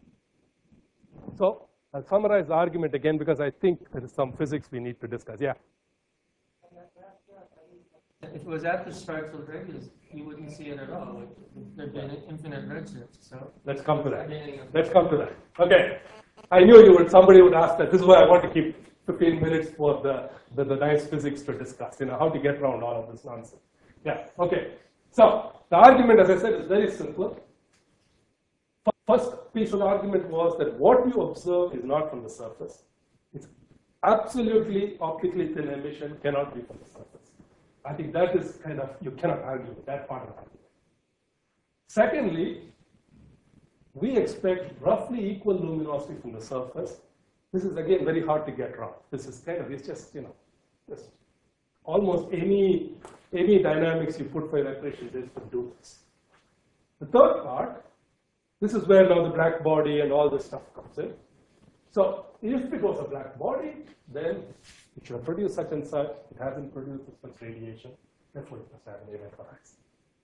So I'll summarize the argument again because I think there is some physics we need to discuss. Yeah? If it was at the Schwarzschild radius, you wouldn't see it at all. There'd be an infinite redshift. So let's come to that. Let's come to that. Okay. I knew somebody would ask that. This is why I want to keep 15 minutes for the nice physics to discuss, how to get around all of this nonsense. Yeah, okay. So the argument, as I said, is very simple. First piece of the argument was that what you observe is not from the surface. It's absolutely optically thin emission, cannot be from the surface. I think that is you cannot argue with that part of the argument. Secondly, we expect roughly equal luminosity from the surface. This is again very hard to get around. This is it's just, just almost any dynamics you put for your accretion disk would do this. The third part, this is where now the black body and all this stuff comes in. So if it was a black body, then it should have produced such and such. It hasn't produced this much radiation. Therefore, it must have an event horizon.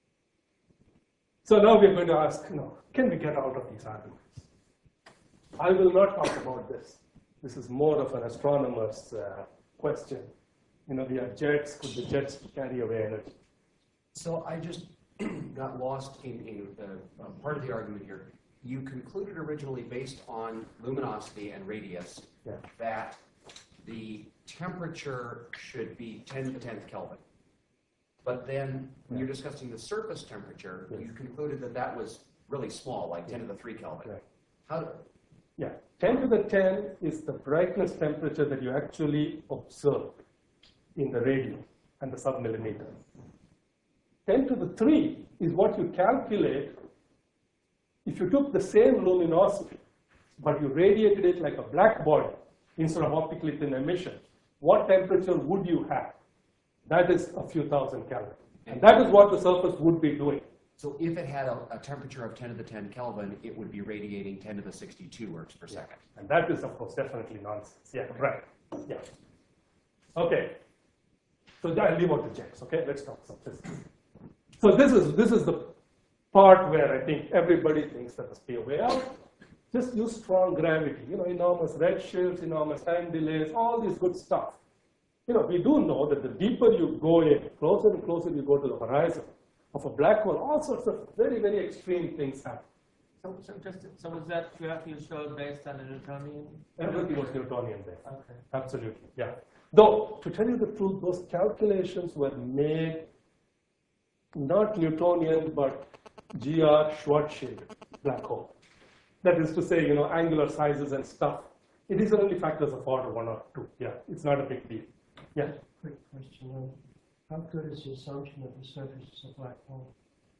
So now we're going to ask, can we get out of these arguments? I will not talk about this. This is more of an astronomer's question. We have jets. Could the jets carry away energy? So I just got lost in part of the argument here. you concluded originally based on luminosity and radius Yeah. that the temperature should be 10 to the 10th Kelvin. But then when you're discussing the surface temperature, Yes. you concluded that that was really small, like 10 to the 3 Kelvin. Right. How, Yeah, 10 to the 10 is the brightness temperature that you actually observe in the radio and the submillimeter. 10 to the 3 is what you calculate if you took the same luminosity, but you radiated it like a black body instead of optically thin emission. What temperature would you have? That is a few thousand Kelvin. And that is what the surface would be doing. so if it had a temperature of 10 to the 10 Kelvin, it would be radiating 10 to the 62 ergs per second. And that is, of course, definitely nonsense. Yeah, right. Yeah. Okay. So I'll leave out the jets. Okay, let's talk some physics. So this is the part where I think everybody thinks that there's a way out. Just use strong gravity. Enormous redshifts, enormous time delays, all this good stuff. We do know that the deeper you go in, closer and closer you go to the horizon of a black hole, all sorts of very, very extreme things happen. So was that graph you showed based on the Newtonian? Everything was Newtonian there. Okay. Absolutely, yeah. Though, to tell you the truth, those calculations were made not Newtonian, but G.R. Schwarzschild black hole. That is to say, angular sizes and stuff. It is only factors of order 1 or 2. Yeah, it's not a big deal. Yeah. Quick question. How good is the assumption that the surface is a black hole?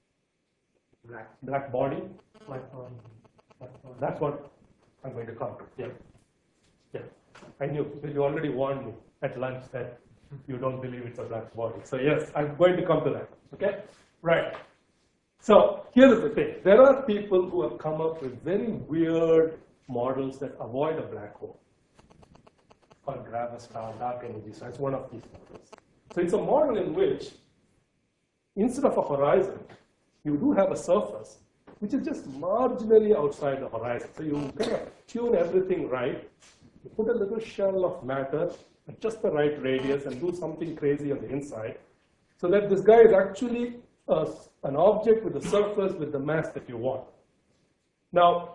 Black body. Black body. Black body. That's what I'm going to come to. Yeah. Yeah. I knew. You already warned me at lunch that you don't believe it's a black body. So yes, I'm going to come to that. Okay? Right. So here's the thing. There are people who have come up with very weird models that avoid a black hole. Called Gravastar, dark energy. So it's one of these models. So it's a model in which instead of a horizon, you do have a surface which is just marginally outside the horizon. So you kind of tune everything right. You put a little shell of matter at just the right radius and do something crazy on the inside, so that this guy is actually an object with a surface with the mass that you want. Now,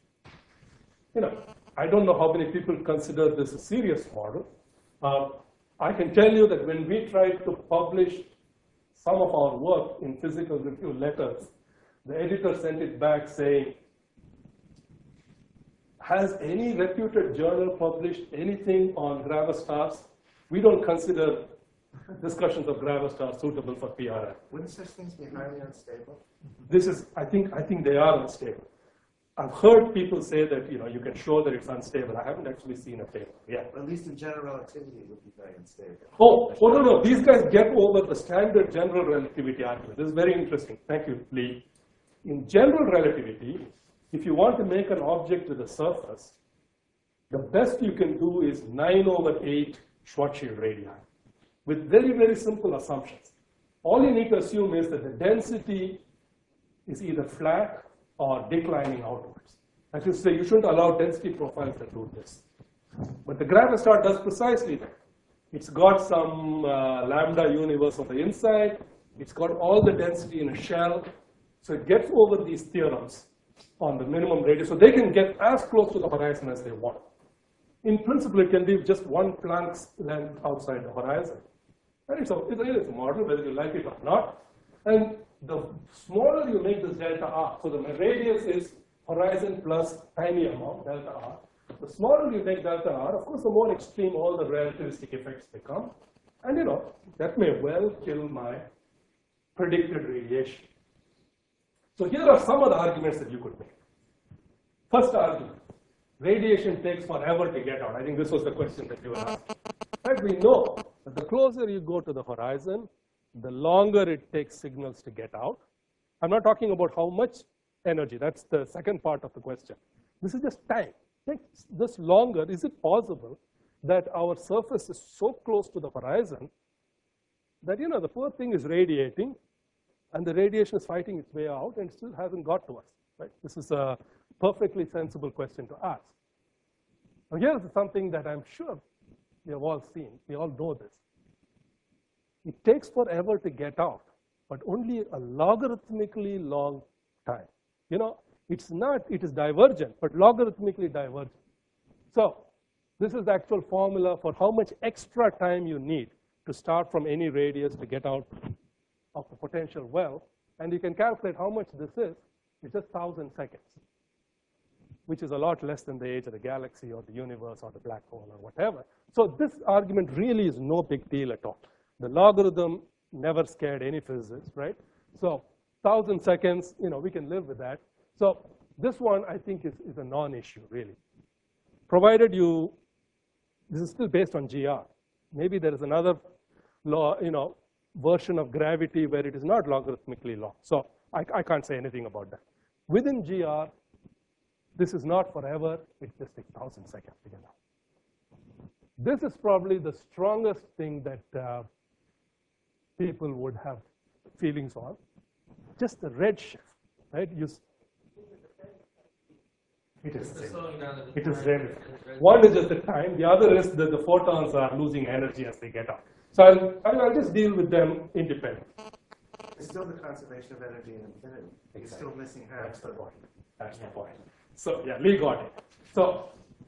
I don't know how many people consider this a serious model. I can tell you that when we tried to publish some of our work in Physical Review letters, the editor sent it back saying, has any reputed journal published anything on gravastars? We don't consider discussions of gravastars suitable for PRM. Wouldn't such things be highly unstable? This is, I think they are unstable. I've heard people say that you can show that it's unstable. I haven't actually seen a paper. Yeah. Or at least in general relativity, it would be very unstable. Oh no. These guys get over the standard general relativity argument. This is very interesting. Thank you, Lee. In general relativity, if you want to make an object with a surface, the best you can do is 9/8 Schwarzschild radii with very, very simple assumptions. All you need to assume is that the density is either flat or declining outwards. That is to say, you shouldn't allow density profiles that do this. But the Gravastar does precisely that. It's got some lambda universe on the inside. It's got all the density in a shell. So it gets over these theorems on the minimum radius. So they can get as close to the horizon as they want. In principle, it can be just 1 Planck's length outside the horizon. And it is a model, whether you like it or not. And the smaller you make this delta R, so the radius is horizon plus tiny amount, delta R. The smaller you make delta R, of course, the more extreme all the relativistic effects become. And that may well kill my predicted radiation. So here are some of the arguments that you could make. First argument, radiation takes forever to get out. I think this was the question that you were asking. Right? We know that the closer you go to the horizon, the longer it takes signals to get out. I'm not talking about how much energy. That's the second part of the question. This is just time. It takes this longer. Is it possible that our surface is so close to the horizon that, the poor thing is radiating, and the radiation is fighting its way out and still hasn't got to us, right? This is a perfectly sensible question to ask. Now here's something that I'm sure we have all seen. We all know this. It takes forever to get out, but only a logarithmically long time. It's not, it is divergent, but logarithmically divergent. So this is the actual formula for how much extra time you need to start from any radius to get out of the potential well. And you can calculate how much this is. It's just 1,000 seconds, which is a lot less than the age of the galaxy or the universe or the black hole or whatever. So this argument really is no big deal at all. The logarithm never scared any physicists, right? So 1,000 seconds, we can live with that. So this one, I think, is a non-issue, really. Provided this is still based on GR. Maybe there is another law, version of gravity where it is not logarithmically long. So I can't say anything about that. Within GR, this is not forever. It just takes 1,000 seconds to get out. This is probably the strongest thing that people would have feelings on. Just the redshift, right? It is the same. It is really. One is just the time. The other is that the photons are losing energy as they get out. So I'll just deal with them independently. It's still the conservation of energy in infinity. You're still missing half. That's the point. That's the point. So yeah, Lee got it. So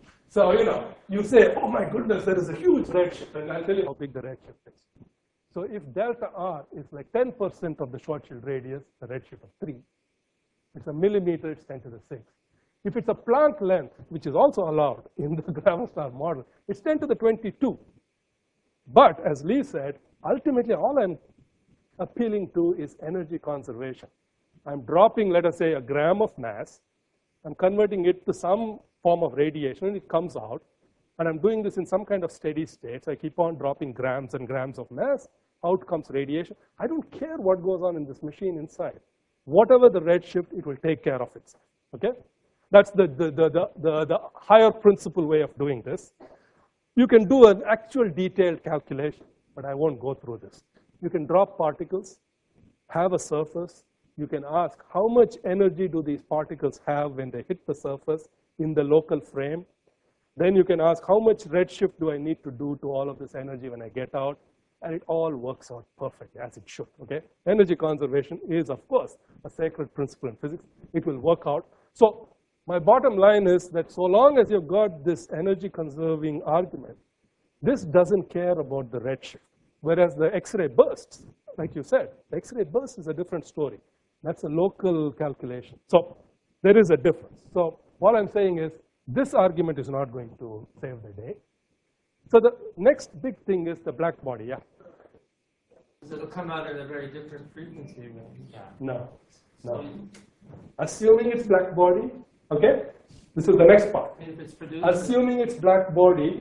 you say, oh my goodness, there is a huge redshift, and I'll tell you how big the redshift is. So if delta R is like 10% of the Schwarzschild radius, the redshift of 3, it's a millimeter, it's 10 to the 6. If it's a Planck length, which is also allowed in the Gravastar model, it's 10 to the 22. But as Lee said, ultimately all I'm appealing to is energy conservation. I'm dropping, let us say, a gram of mass. I'm converting it to some form of radiation, and it comes out. And I'm doing this in some kind of steady state. So I keep on dropping grams and grams of mass. Out comes radiation. I don't care what goes on in this machine inside. Whatever the redshift, it will take care of itself. Okay? That's the higher principle way of doing this. You can do an actual detailed calculation, but I won't go through this. You can drop particles, have a surface. You can ask how much energy do these particles have when they hit the surface in the local frame. Then you can ask how much redshift do I need to do to all of this energy when I get out. And it all works out perfectly, as it should. Okay? Energy conservation is, of course, a sacred principle in physics. It will work out. So my bottom line is that so long as you've got this energy conserving argument, this doesn't care about the redshift. Whereas the X-ray bursts, like you said, the X-ray burst is a different story. That's a local calculation. So there is a difference. So what I'm saying is this argument is not going to save the day. So the next big thing is the black body. Yeah? So it'll come out at a very different frequency range. No. Assuming it's black body, okay? This is the next part. And if it's produced, Assuming it's black body,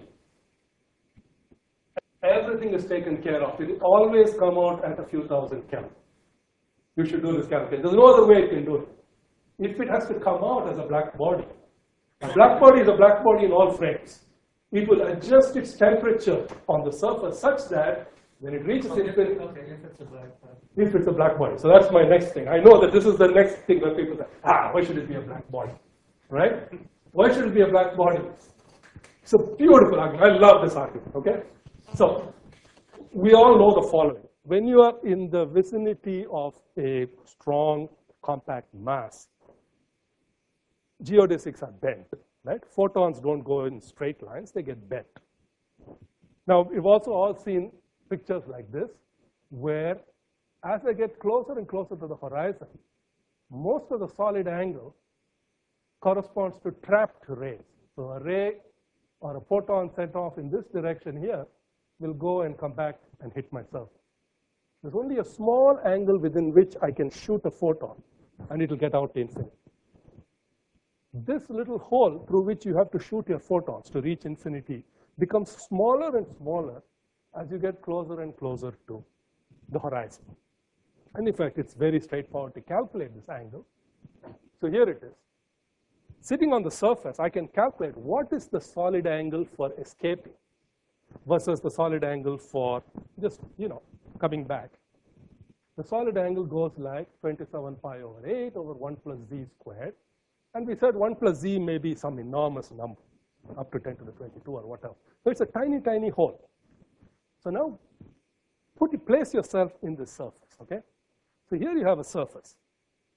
everything is taken care of. It will always come out at a few thousand Kelvin. You should do this calculation. There's no other way you can do it. If it has to come out as a black body is a black body in all frames. It will adjust its temperature on the surface such that when it reaches infinity, if it's a black body. if it's a black body. So that's my next thing. I know that this is the next thing that people say, why should it be a black body? Right? Why should it be a black body? It's a beautiful argument. I love this argument, okay? So we all know the following. When you are in the vicinity of a strong compact mass, geodesics are bent, right? Photons don't go in straight lines, they get bent. Now, we've also all seen pictures like this, where as they get closer and closer to the horizon, most of the solid angle corresponds to trapped rays. So a ray or a photon sent off in this direction here will go and come back and hit my surface. There's only a small angle within which I can shoot a photon, and it will get out to infinity. This little hole through which you have to shoot your photons to reach infinity becomes smaller and smaller as you get closer and closer to the horizon. And in fact, it's very straightforward to calculate this angle. So here it is. Sitting on the surface, I can calculate what is the solid angle for escaping versus the solid angle for just, coming back. The solid angle goes like 27 pi over 8 over 1 plus z squared. And we said 1 plus z may be some enormous number, up to 10 to the 22 or whatever. So it's a tiny, tiny hole. So now, place yourself in this surface, okay? So here you have a surface.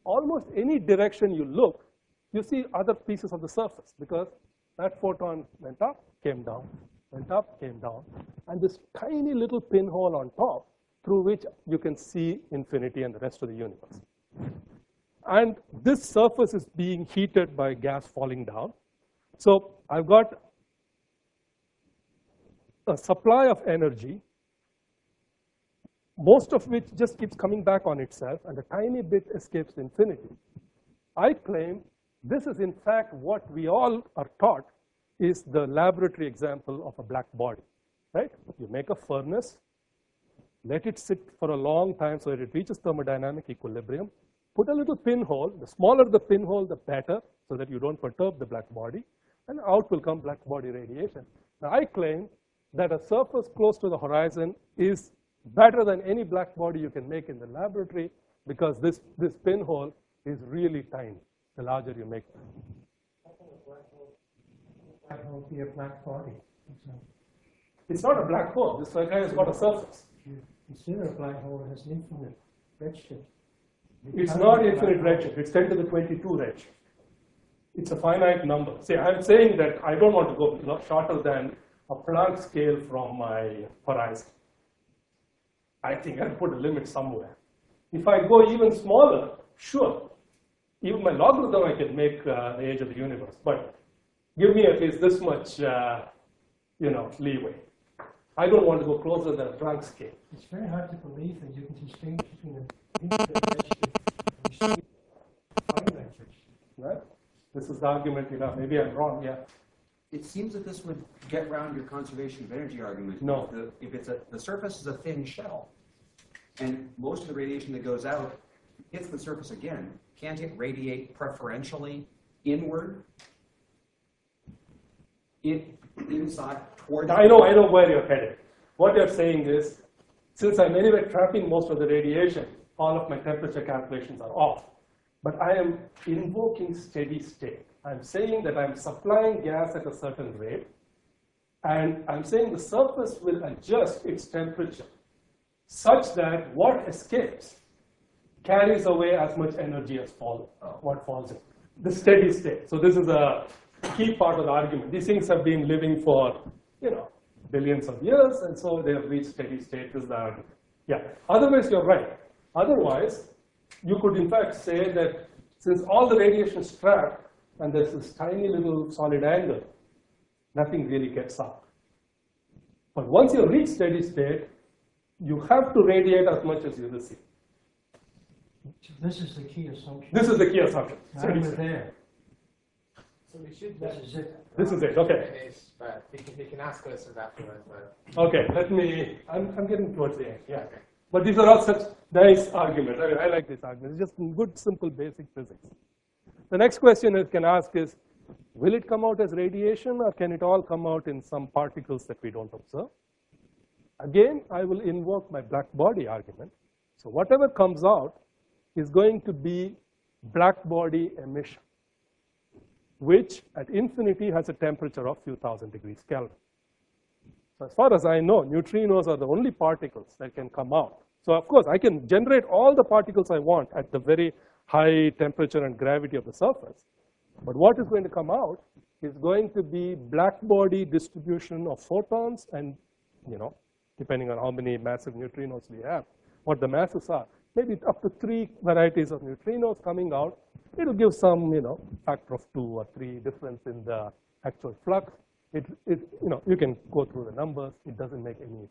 almost any direction you look, you see other pieces of the surface because that photon went up, came down, went up, came down, and this tiny little pinhole on top through which you can see infinity and the rest of the universe. And this surface is being heated by gas falling down. So I've got a supply of energy, most of which just keeps coming back on itself, and a tiny bit escapes infinity. I claim this is in fact what we all are taught is the laboratory example of a black body, right? You make a furnace, let it sit for a long time so that it reaches thermodynamic equilibrium, put a little pinhole, the smaller the pinhole, the better, so that you don't perturb the black body, and out will come black body radiation. Now I claim that a surface close to the horizon is better than any black body you can make in the laboratory because this pinhole is really tiny, the larger you make it. Black hole be a black body. It's not a black hole. This guy has got a surface. You consider a black hole has infinite redshift. It's not infinite redshift. It's 10 to the 22 redshift. It's a finite number. See, I'm saying that I don't want to go shorter than a Planck scale from my horizon. I think I'll put a limit somewhere. If I go even smaller, sure, even my logarithm I can make the age of the universe. But give me at least this much, leeway. I don't want to go closer than a Planck scale. It's very hard to believe that you can distinguish between an infinite redshift and a finite redshift. Right? This is the argument, maybe I'm wrong, yeah. It seems that this would get around your conservation of energy argument. No. If the surface is a thin shell, and most of the radiation that goes out hits the surface again, can't it radiate preferentially inward? Inside, towards... I know where you're headed. What you're saying is, since I'm anyway trapping most of the radiation, all of my temperature calculations are off. But I am invoking steady state. I'm saying that I'm supplying gas at a certain rate, and I'm saying the surface will adjust its temperature such that what escapes carries away as much energy as what falls in. The steady state. So this is a key part of the argument. These things have been living for, billions of years, and so they have reached steady state. Is the argument. Yeah. Otherwise, you're right. Otherwise, you could in fact say that since all the radiation is trapped and there's this tiny little solid angle, nothing really gets out. But once you reach steady state, you have to radiate as much as you receive. So this is the key assumption. This is the key assumption. Now Steady we're state. there. So we should. This is it. This is it. Okay. But he can ask questions afterwards. But Okay. I'm getting towards the end. Yeah. But these are all such nice arguments. I like this argument. It's just good, simple, basic physics. The next question it can ask is, will it come out as radiation, or can it all come out in some particles that we don't observe? Again, I will invoke my black body argument. So whatever comes out is going to be black body emission, which at infinity has a temperature of few thousand degrees Kelvin. So as far as I know, neutrinos are the only particles that can come out. So of course, I can generate all the particles I want at the very high temperature and gravity of the surface. But what is going to come out is going to be black body distribution of photons and, depending on how many massive neutrinos we have, what the masses are. Maybe up to 3 varieties of neutrinos coming out. It'll give some, factor of 2 or 3 difference in the actual flux. You can go through the numbers. It doesn't make any.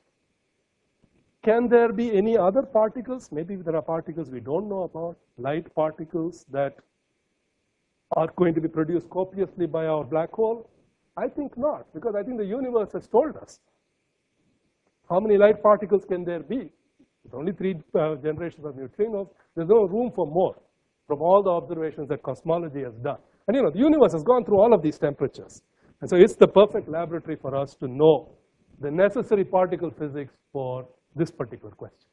Can there be any other particles? Maybe there are particles we don't know about, light particles that are going to be produced copiously by our black hole. I think not, because I think the universe has told us. How many light particles can there be? With only 3 generations of neutrinos, there's no room for more from all the observations that cosmology has done. And the universe has gone through all of these temperatures. And so it's the perfect laboratory for us to know the necessary particle physics for this particular question.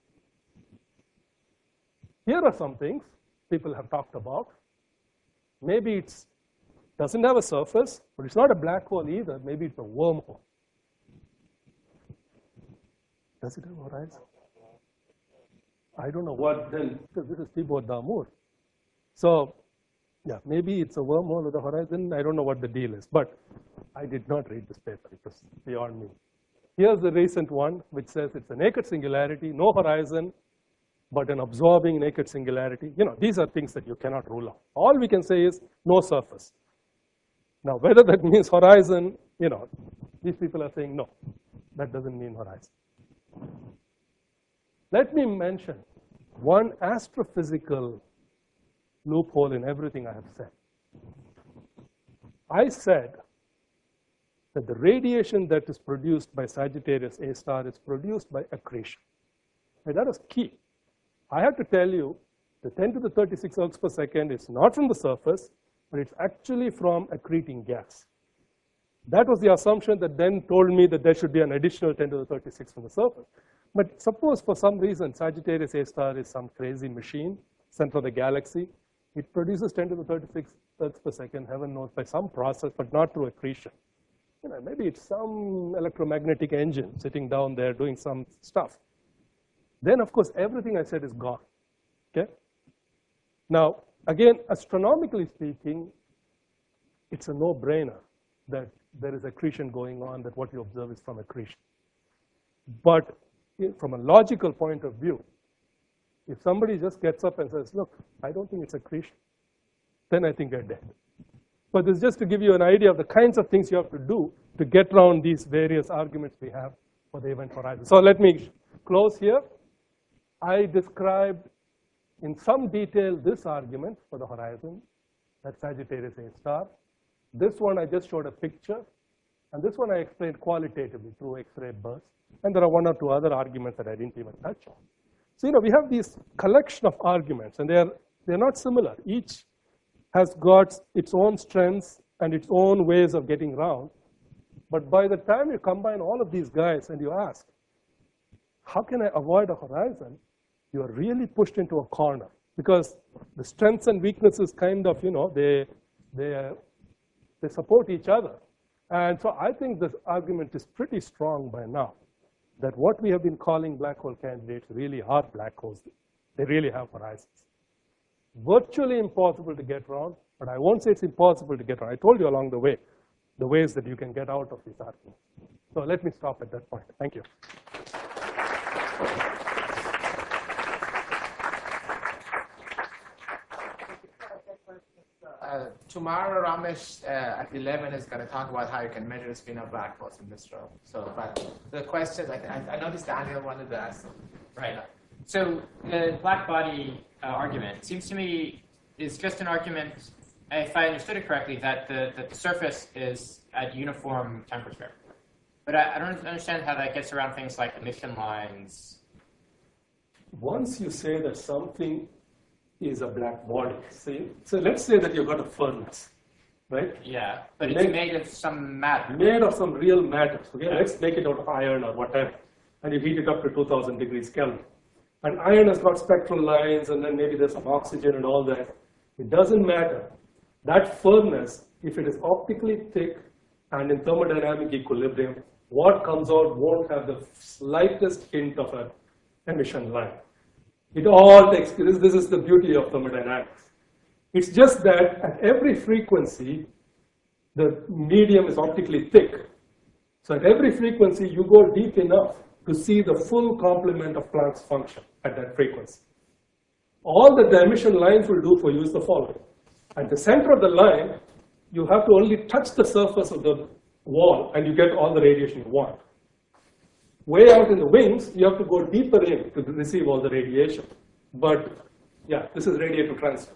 Here are some things people have talked about. Maybe it doesn't have a surface, but it's not a black hole either. Maybe it's a wormhole. Does it have a horizon? I don't know what then, because this is Tibor Damour. So, yeah, maybe it's a wormhole of the horizon. I don't know what the deal is, but I did not read this paper. It was beyond me. Here's the recent one, which says it's a naked singularity, no horizon, but an absorbing naked singularity. You know, these are things that you cannot rule out. All we can say is no surface. Now, whether that means horizon, you know, these people are saying no, that doesn't mean horizon. Let me mention one astrophysical loophole in everything I have said. I said that the radiation that is produced by Sagittarius A star is produced by accretion. And that is key. I have to tell you, the 10 to the 36 ergs per second is not from the surface, but it's actually from accreting gas. That was the assumption that then told me that there should be an additional 10 to the 36 from the surface. But suppose for some reason Sagittarius A star is some crazy machine, center of the galaxy. It produces 10 to the 36 ergs per second, heaven knows, by some process, but not through accretion. You know, maybe it's some electromagnetic engine sitting down there doing some stuff. Then, of course, everything I said is gone. Okay? Now, again, astronomically speaking, it's a no-brainer that there is accretion going on, that what you observe is from accretion. But from a logical point of view, if somebody just gets up and says, look, I don't think it's accretion, then I think they're dead. But this is just to give you an idea of the kinds of things you have to do to get around these various arguments we have for the event horizon. So let me close here. I described in some detail this argument for the horizon, that's Sagittarius A star. This one I just showed a picture, and this one I explained qualitatively through X-ray bursts. And there are one or two other arguments that I didn't even touch on. So, you know, we have these collection of arguments, and they're not similar. Each has got its own strengths and its own ways of getting around. But by the time you combine all of these guys and you ask, how can I avoid a horizon? You are really pushed into a corner, because the strengths and weaknesses kind of, you know, they support each other. And so I think this argument is pretty strong by now, that what we have been calling black hole candidates really are black holes. They really have horizons. Virtually impossible to get around, but I won't say it's impossible to get around. I told you along the way the ways that you can get out of these arguments. So let me stop at that point. Thank you. Tomorrow, Ramesh at 11 is going to talk about how you can measure the spin of black holes in this row. So, but the question, I noticed Daniel wanted to ask. Right. So the black body argument seems to me is just an argument, if I understood it correctly, that the surface is at uniform temperature. But I don't understand how that gets around things like emission lines. Once you say that something is a black body, see? So let's say that you've got a furnace, right? Yeah, but it's made of some matter. Made of some real matter. Okay, yeah. Let's make it out of iron or whatever. And you heat it up to 2000 degrees Kelvin. And iron has got spectral lines, and then maybe there's some oxygen and all that. It doesn't matter. That furnace, if it is optically thick and in thermodynamic equilibrium, what comes out won't have the slightest hint of an emission line. It all takes, this is the beauty of thermodynamics. It's just that at every frequency, the medium is optically thick. So at every frequency, you go deep enough to see the full complement of Planck's function at that frequency. All that the emission lines will do for you is the following. At the center of the line, you have to only touch the surface of the wall, and you get all the radiation you want. Way out in the wings, you have to go deeper in to receive all the radiation. But yeah, this is radiative transfer.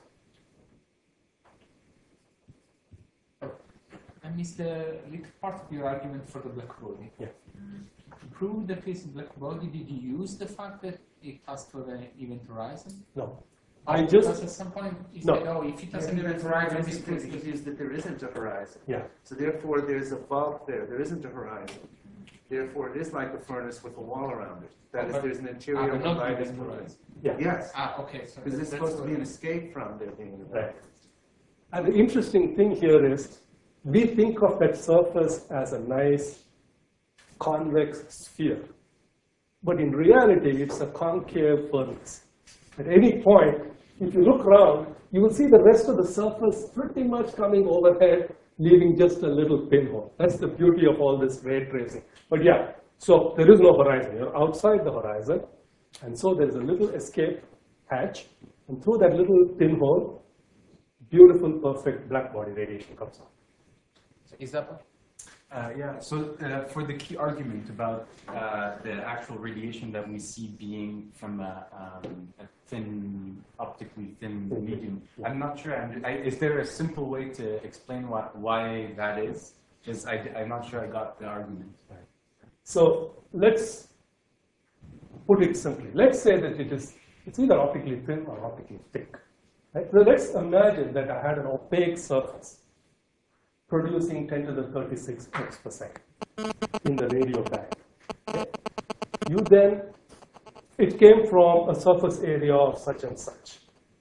I missed the little part of your argument for the black body. Yeah. To prove that it's a black body, did you use the fact that it passed through the event horizon? No. Because at some point you No. said, oh, if it doesn't Yeah, event horizon, that's it's because crazy. it is that there isn't a horizon. Yeah. So therefore, there's a bulk there. There isn't a horizon. Therefore, it is like a furnace with a wall around it. That is, there's an interior but not light event is horizon. Yeah. Yes, Okay. So because it's that's supposed to be what- an escape from there being a Right. And the interesting thing here is, we think of that surface as a nice convex sphere. But in reality, it's a concave furnace. At any point, if you look around, you will see the rest of the surface pretty much coming overhead, leaving just a little pinhole. That's the beauty of all this ray tracing. But yeah, so there is no horizon. You're outside the horizon, and so there's a little escape hatch, and through that little pinhole, beautiful, perfect black body radiation comes out. So Isabel? Yeah, so for the key argument about the actual radiation that we see being from a thin, optically thin medium, I'm not sure. Is there a simple way to explain why that is? Because I'm not sure I got the argument. So let's put it simply. Let's say that it's either optically thin or optically thick. Right? So let's imagine that I had an opaque surface producing 10 to the 36 x per second in the radio band. Okay? It came from a surface area of such and such.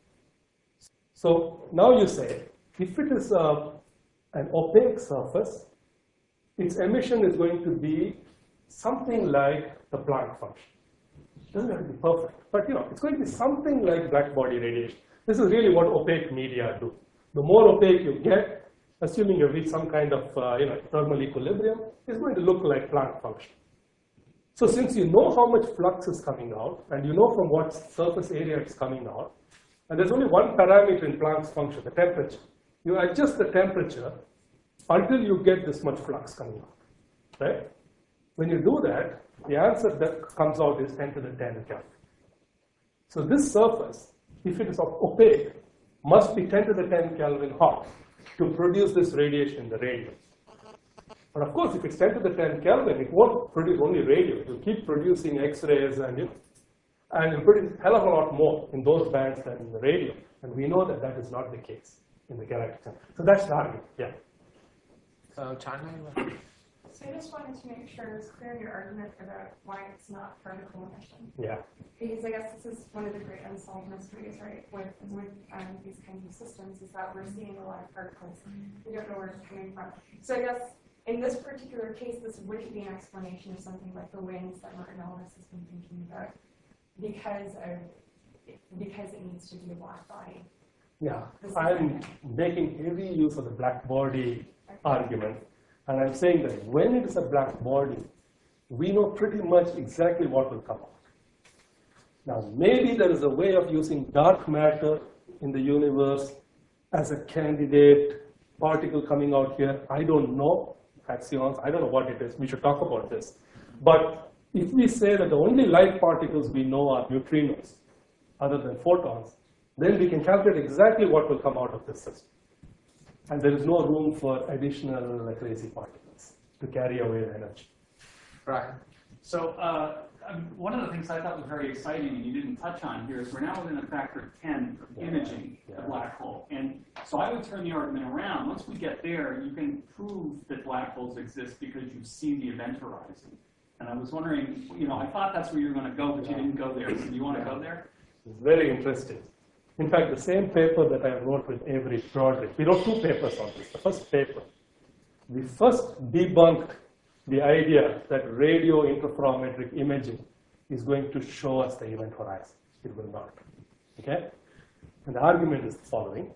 So now you say, if it is an opaque surface, its emission is going to be something like the Planck function. It doesn't have to be perfect, but it's going to be something like black body radiation. This is really what opaque media do. The more opaque you get, assuming you reach some kind of thermal equilibrium, it's going to look like Planck function. So since you know how much flux is coming out, and you know from what surface area it's coming out, and there's only one parameter in Planck's function, the temperature. You adjust the temperature until you get this much flux coming out, right? When you do that, the answer that comes out is 10 to the 10 Kelvin. So this surface, if it is opaque, must be 10 to the 10 Kelvin hot to produce this radiation in the radio. But of course, if it's 10 to the 10 Kelvin, it won't produce only radio. It will keep producing X-rays and it will produce a hell of a lot more in those bands than in the radio. And we know that that is not the case in the galactic center. So that's the argument, yeah. So China? So I just wanted to make sure it was clear in your argument about why it's not particle emission. Yeah. Because I guess this is one of the great unsolved mysteries, right, with these kinds of systems, is that we're seeing a lot of particles. We don't know where it's coming from. So I guess in this particular case, this would be an explanation of something like the winds that Martin Ellis has been thinking about, because it needs to be a black body. Yeah, I'm making heavy use of the black body argument, and I'm saying that when it is a black body, we know pretty much exactly what will come out. Now, maybe there is a way of using dark matter in the universe as a candidate particle coming out here. I don't know, axions, I don't know what it is. We should talk about this. But if we say that the only light particles we know are neutrinos, other than photons, then we can calculate exactly what will come out of this system. And there is no room for additional crazy particles to carry away the energy. Right. So one of the things I thought was very exciting, and you didn't touch on here, is we're now within a factor of 10 of imaging the black hole. And so I would turn the argument around. Once we get there, you can prove that black holes exist because you've seen the event horizon. And I was wondering, I thought that's where you were going to go, but you didn't go there. So do you want to go there? It's very interesting. In fact, the same paper that I wrote with Avery Broderick, we wrote 2 papers on this. The first paper, we first debunked the idea that radio interferometric imaging is going to show us the event horizon. It will not. Okay? And the argument is the following.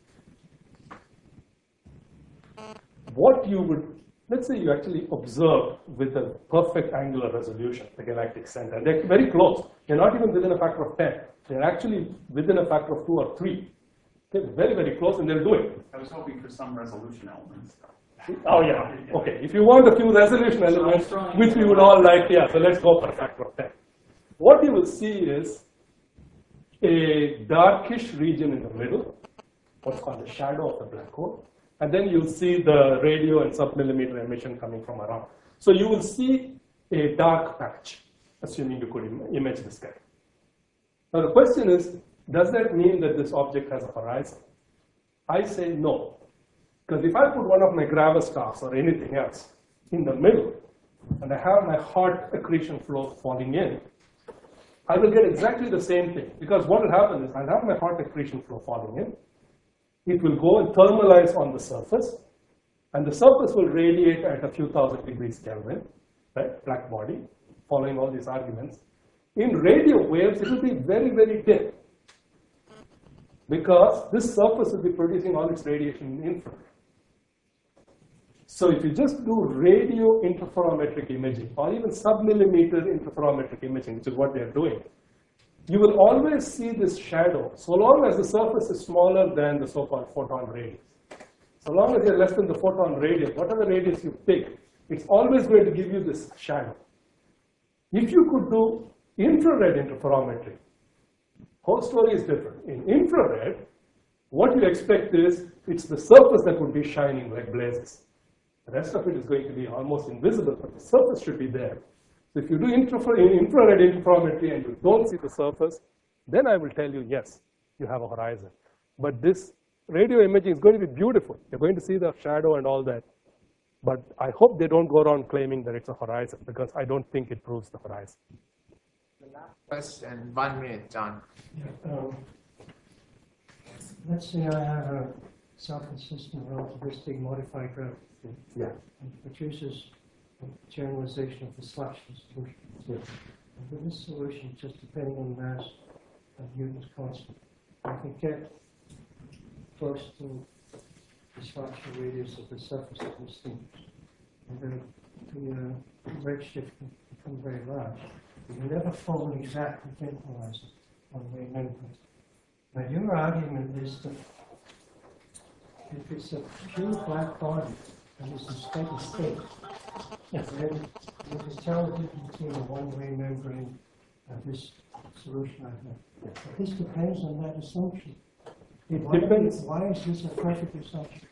What you would, let's say you actually observe with a perfect angular resolution, the galactic center, and they're very close. They're not even within a factor of 10. They're actually within a factor of 2 or 3. They're very, very close, and they'll do it. I was hoping for some resolution elements. Oh, yeah. Okay. If you want a few resolution elements, which we would all like, yeah, so let's go for a factor of 10. What you will see is a darkish region in the middle, what's called the shadow of the black hole. And then you'll see the radio and submillimeter emission coming from around. So you will see a dark patch, assuming you could image this guy. Now the question is, does that mean that this object has a horizon? I say no. Because if I put one of my gravastars or anything else in the middle, and I have my hot accretion flow falling in, I will get exactly the same thing. Because what will happen is I'll have my hot accretion flow falling in. It will go and thermalize on the surface, and the surface will radiate at a few thousand degrees Kelvin, right? Black body, following all these arguments. In radio waves, it will be very, very dim. because this surface will be producing all its radiation in infrared. So if you just do radio interferometric imaging, or even sub-millimeter interferometric imaging, which is what they're doing, you will always see this shadow, so long as the surface is smaller than the so-called photon radius. So long as you're less than the photon radius, whatever radius you pick, it's always going to give you this shadow. If you could do infrared interferometry, whole story is different. In infrared, what you expect is it's the surface that would be shining like blazes. The rest of it is going to be almost invisible, but the surface should be there. So if you do infrared interferometry and you don't see the surface, then I will tell you, yes, you have a horizon. But this radio imaging is going to be beautiful. You're going to see the shadow and all that. But I hope they don't go around claiming that it's a horizon, because I don't think it proves the horizon. The last question, 1 minute, John. Yeah, let's say I have a self-consistent relativistic modified gravity. Yeah. And produces a generalization of the Slapshot solution. Yeah. And with this solution, just depending on the mass of Newton's constant, I can get close to the Slapshot radius of the surface of this thing. And the redshift can become very large. You never form an exact within horizon on the membrane. Now your argument is that if it's a pure black body and it's a steady state, then you can tell the difference between a one-way membrane and this solution I have. But this depends on that assumption. Depends. Why is this a perfect assumption?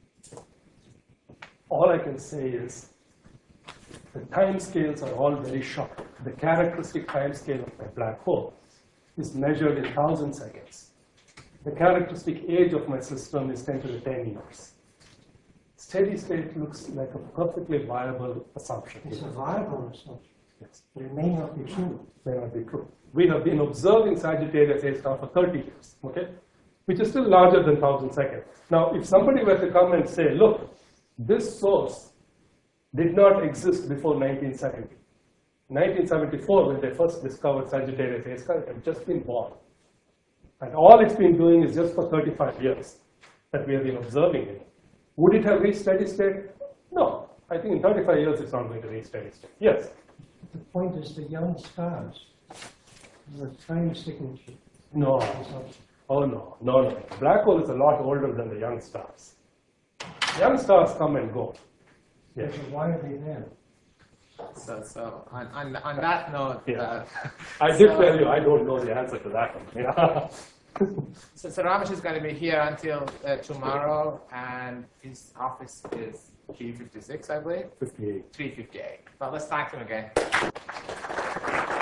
All I can say is the time scales are all very short. The characteristic time scale of my black hole is measured in 1,000 seconds. The characteristic age of my system is 10 to the 10 years. Steady state looks like a perfectly viable assumption. It's a viable assumption. Yes. But it may not be true. May not be true. We have been observing Sagittarius A star for 30 years, okay? Which is still larger than 1,000 seconds. Now, if somebody were to come and say, look, this source did not exist before 1970. 1974, when they first discovered Sagittarius A star, it had just been born. And all it's been doing is just for 35 years that we have been observing it. Would it have reached steady state? No. I think in 35 years it's not going to reach steady state. Yes? The point is the young stars, the time signature. No. Oh, no. No, no. Black hole is a lot older than the young stars. Young stars come and go. Yes. So why are they there? So on that note, Yeah. I did tell you I don't know the answer to that one. Yeah. So Ramesh is going to be here until tomorrow, and his office is 356, I believe. 58. 358. Well, let's thank him again.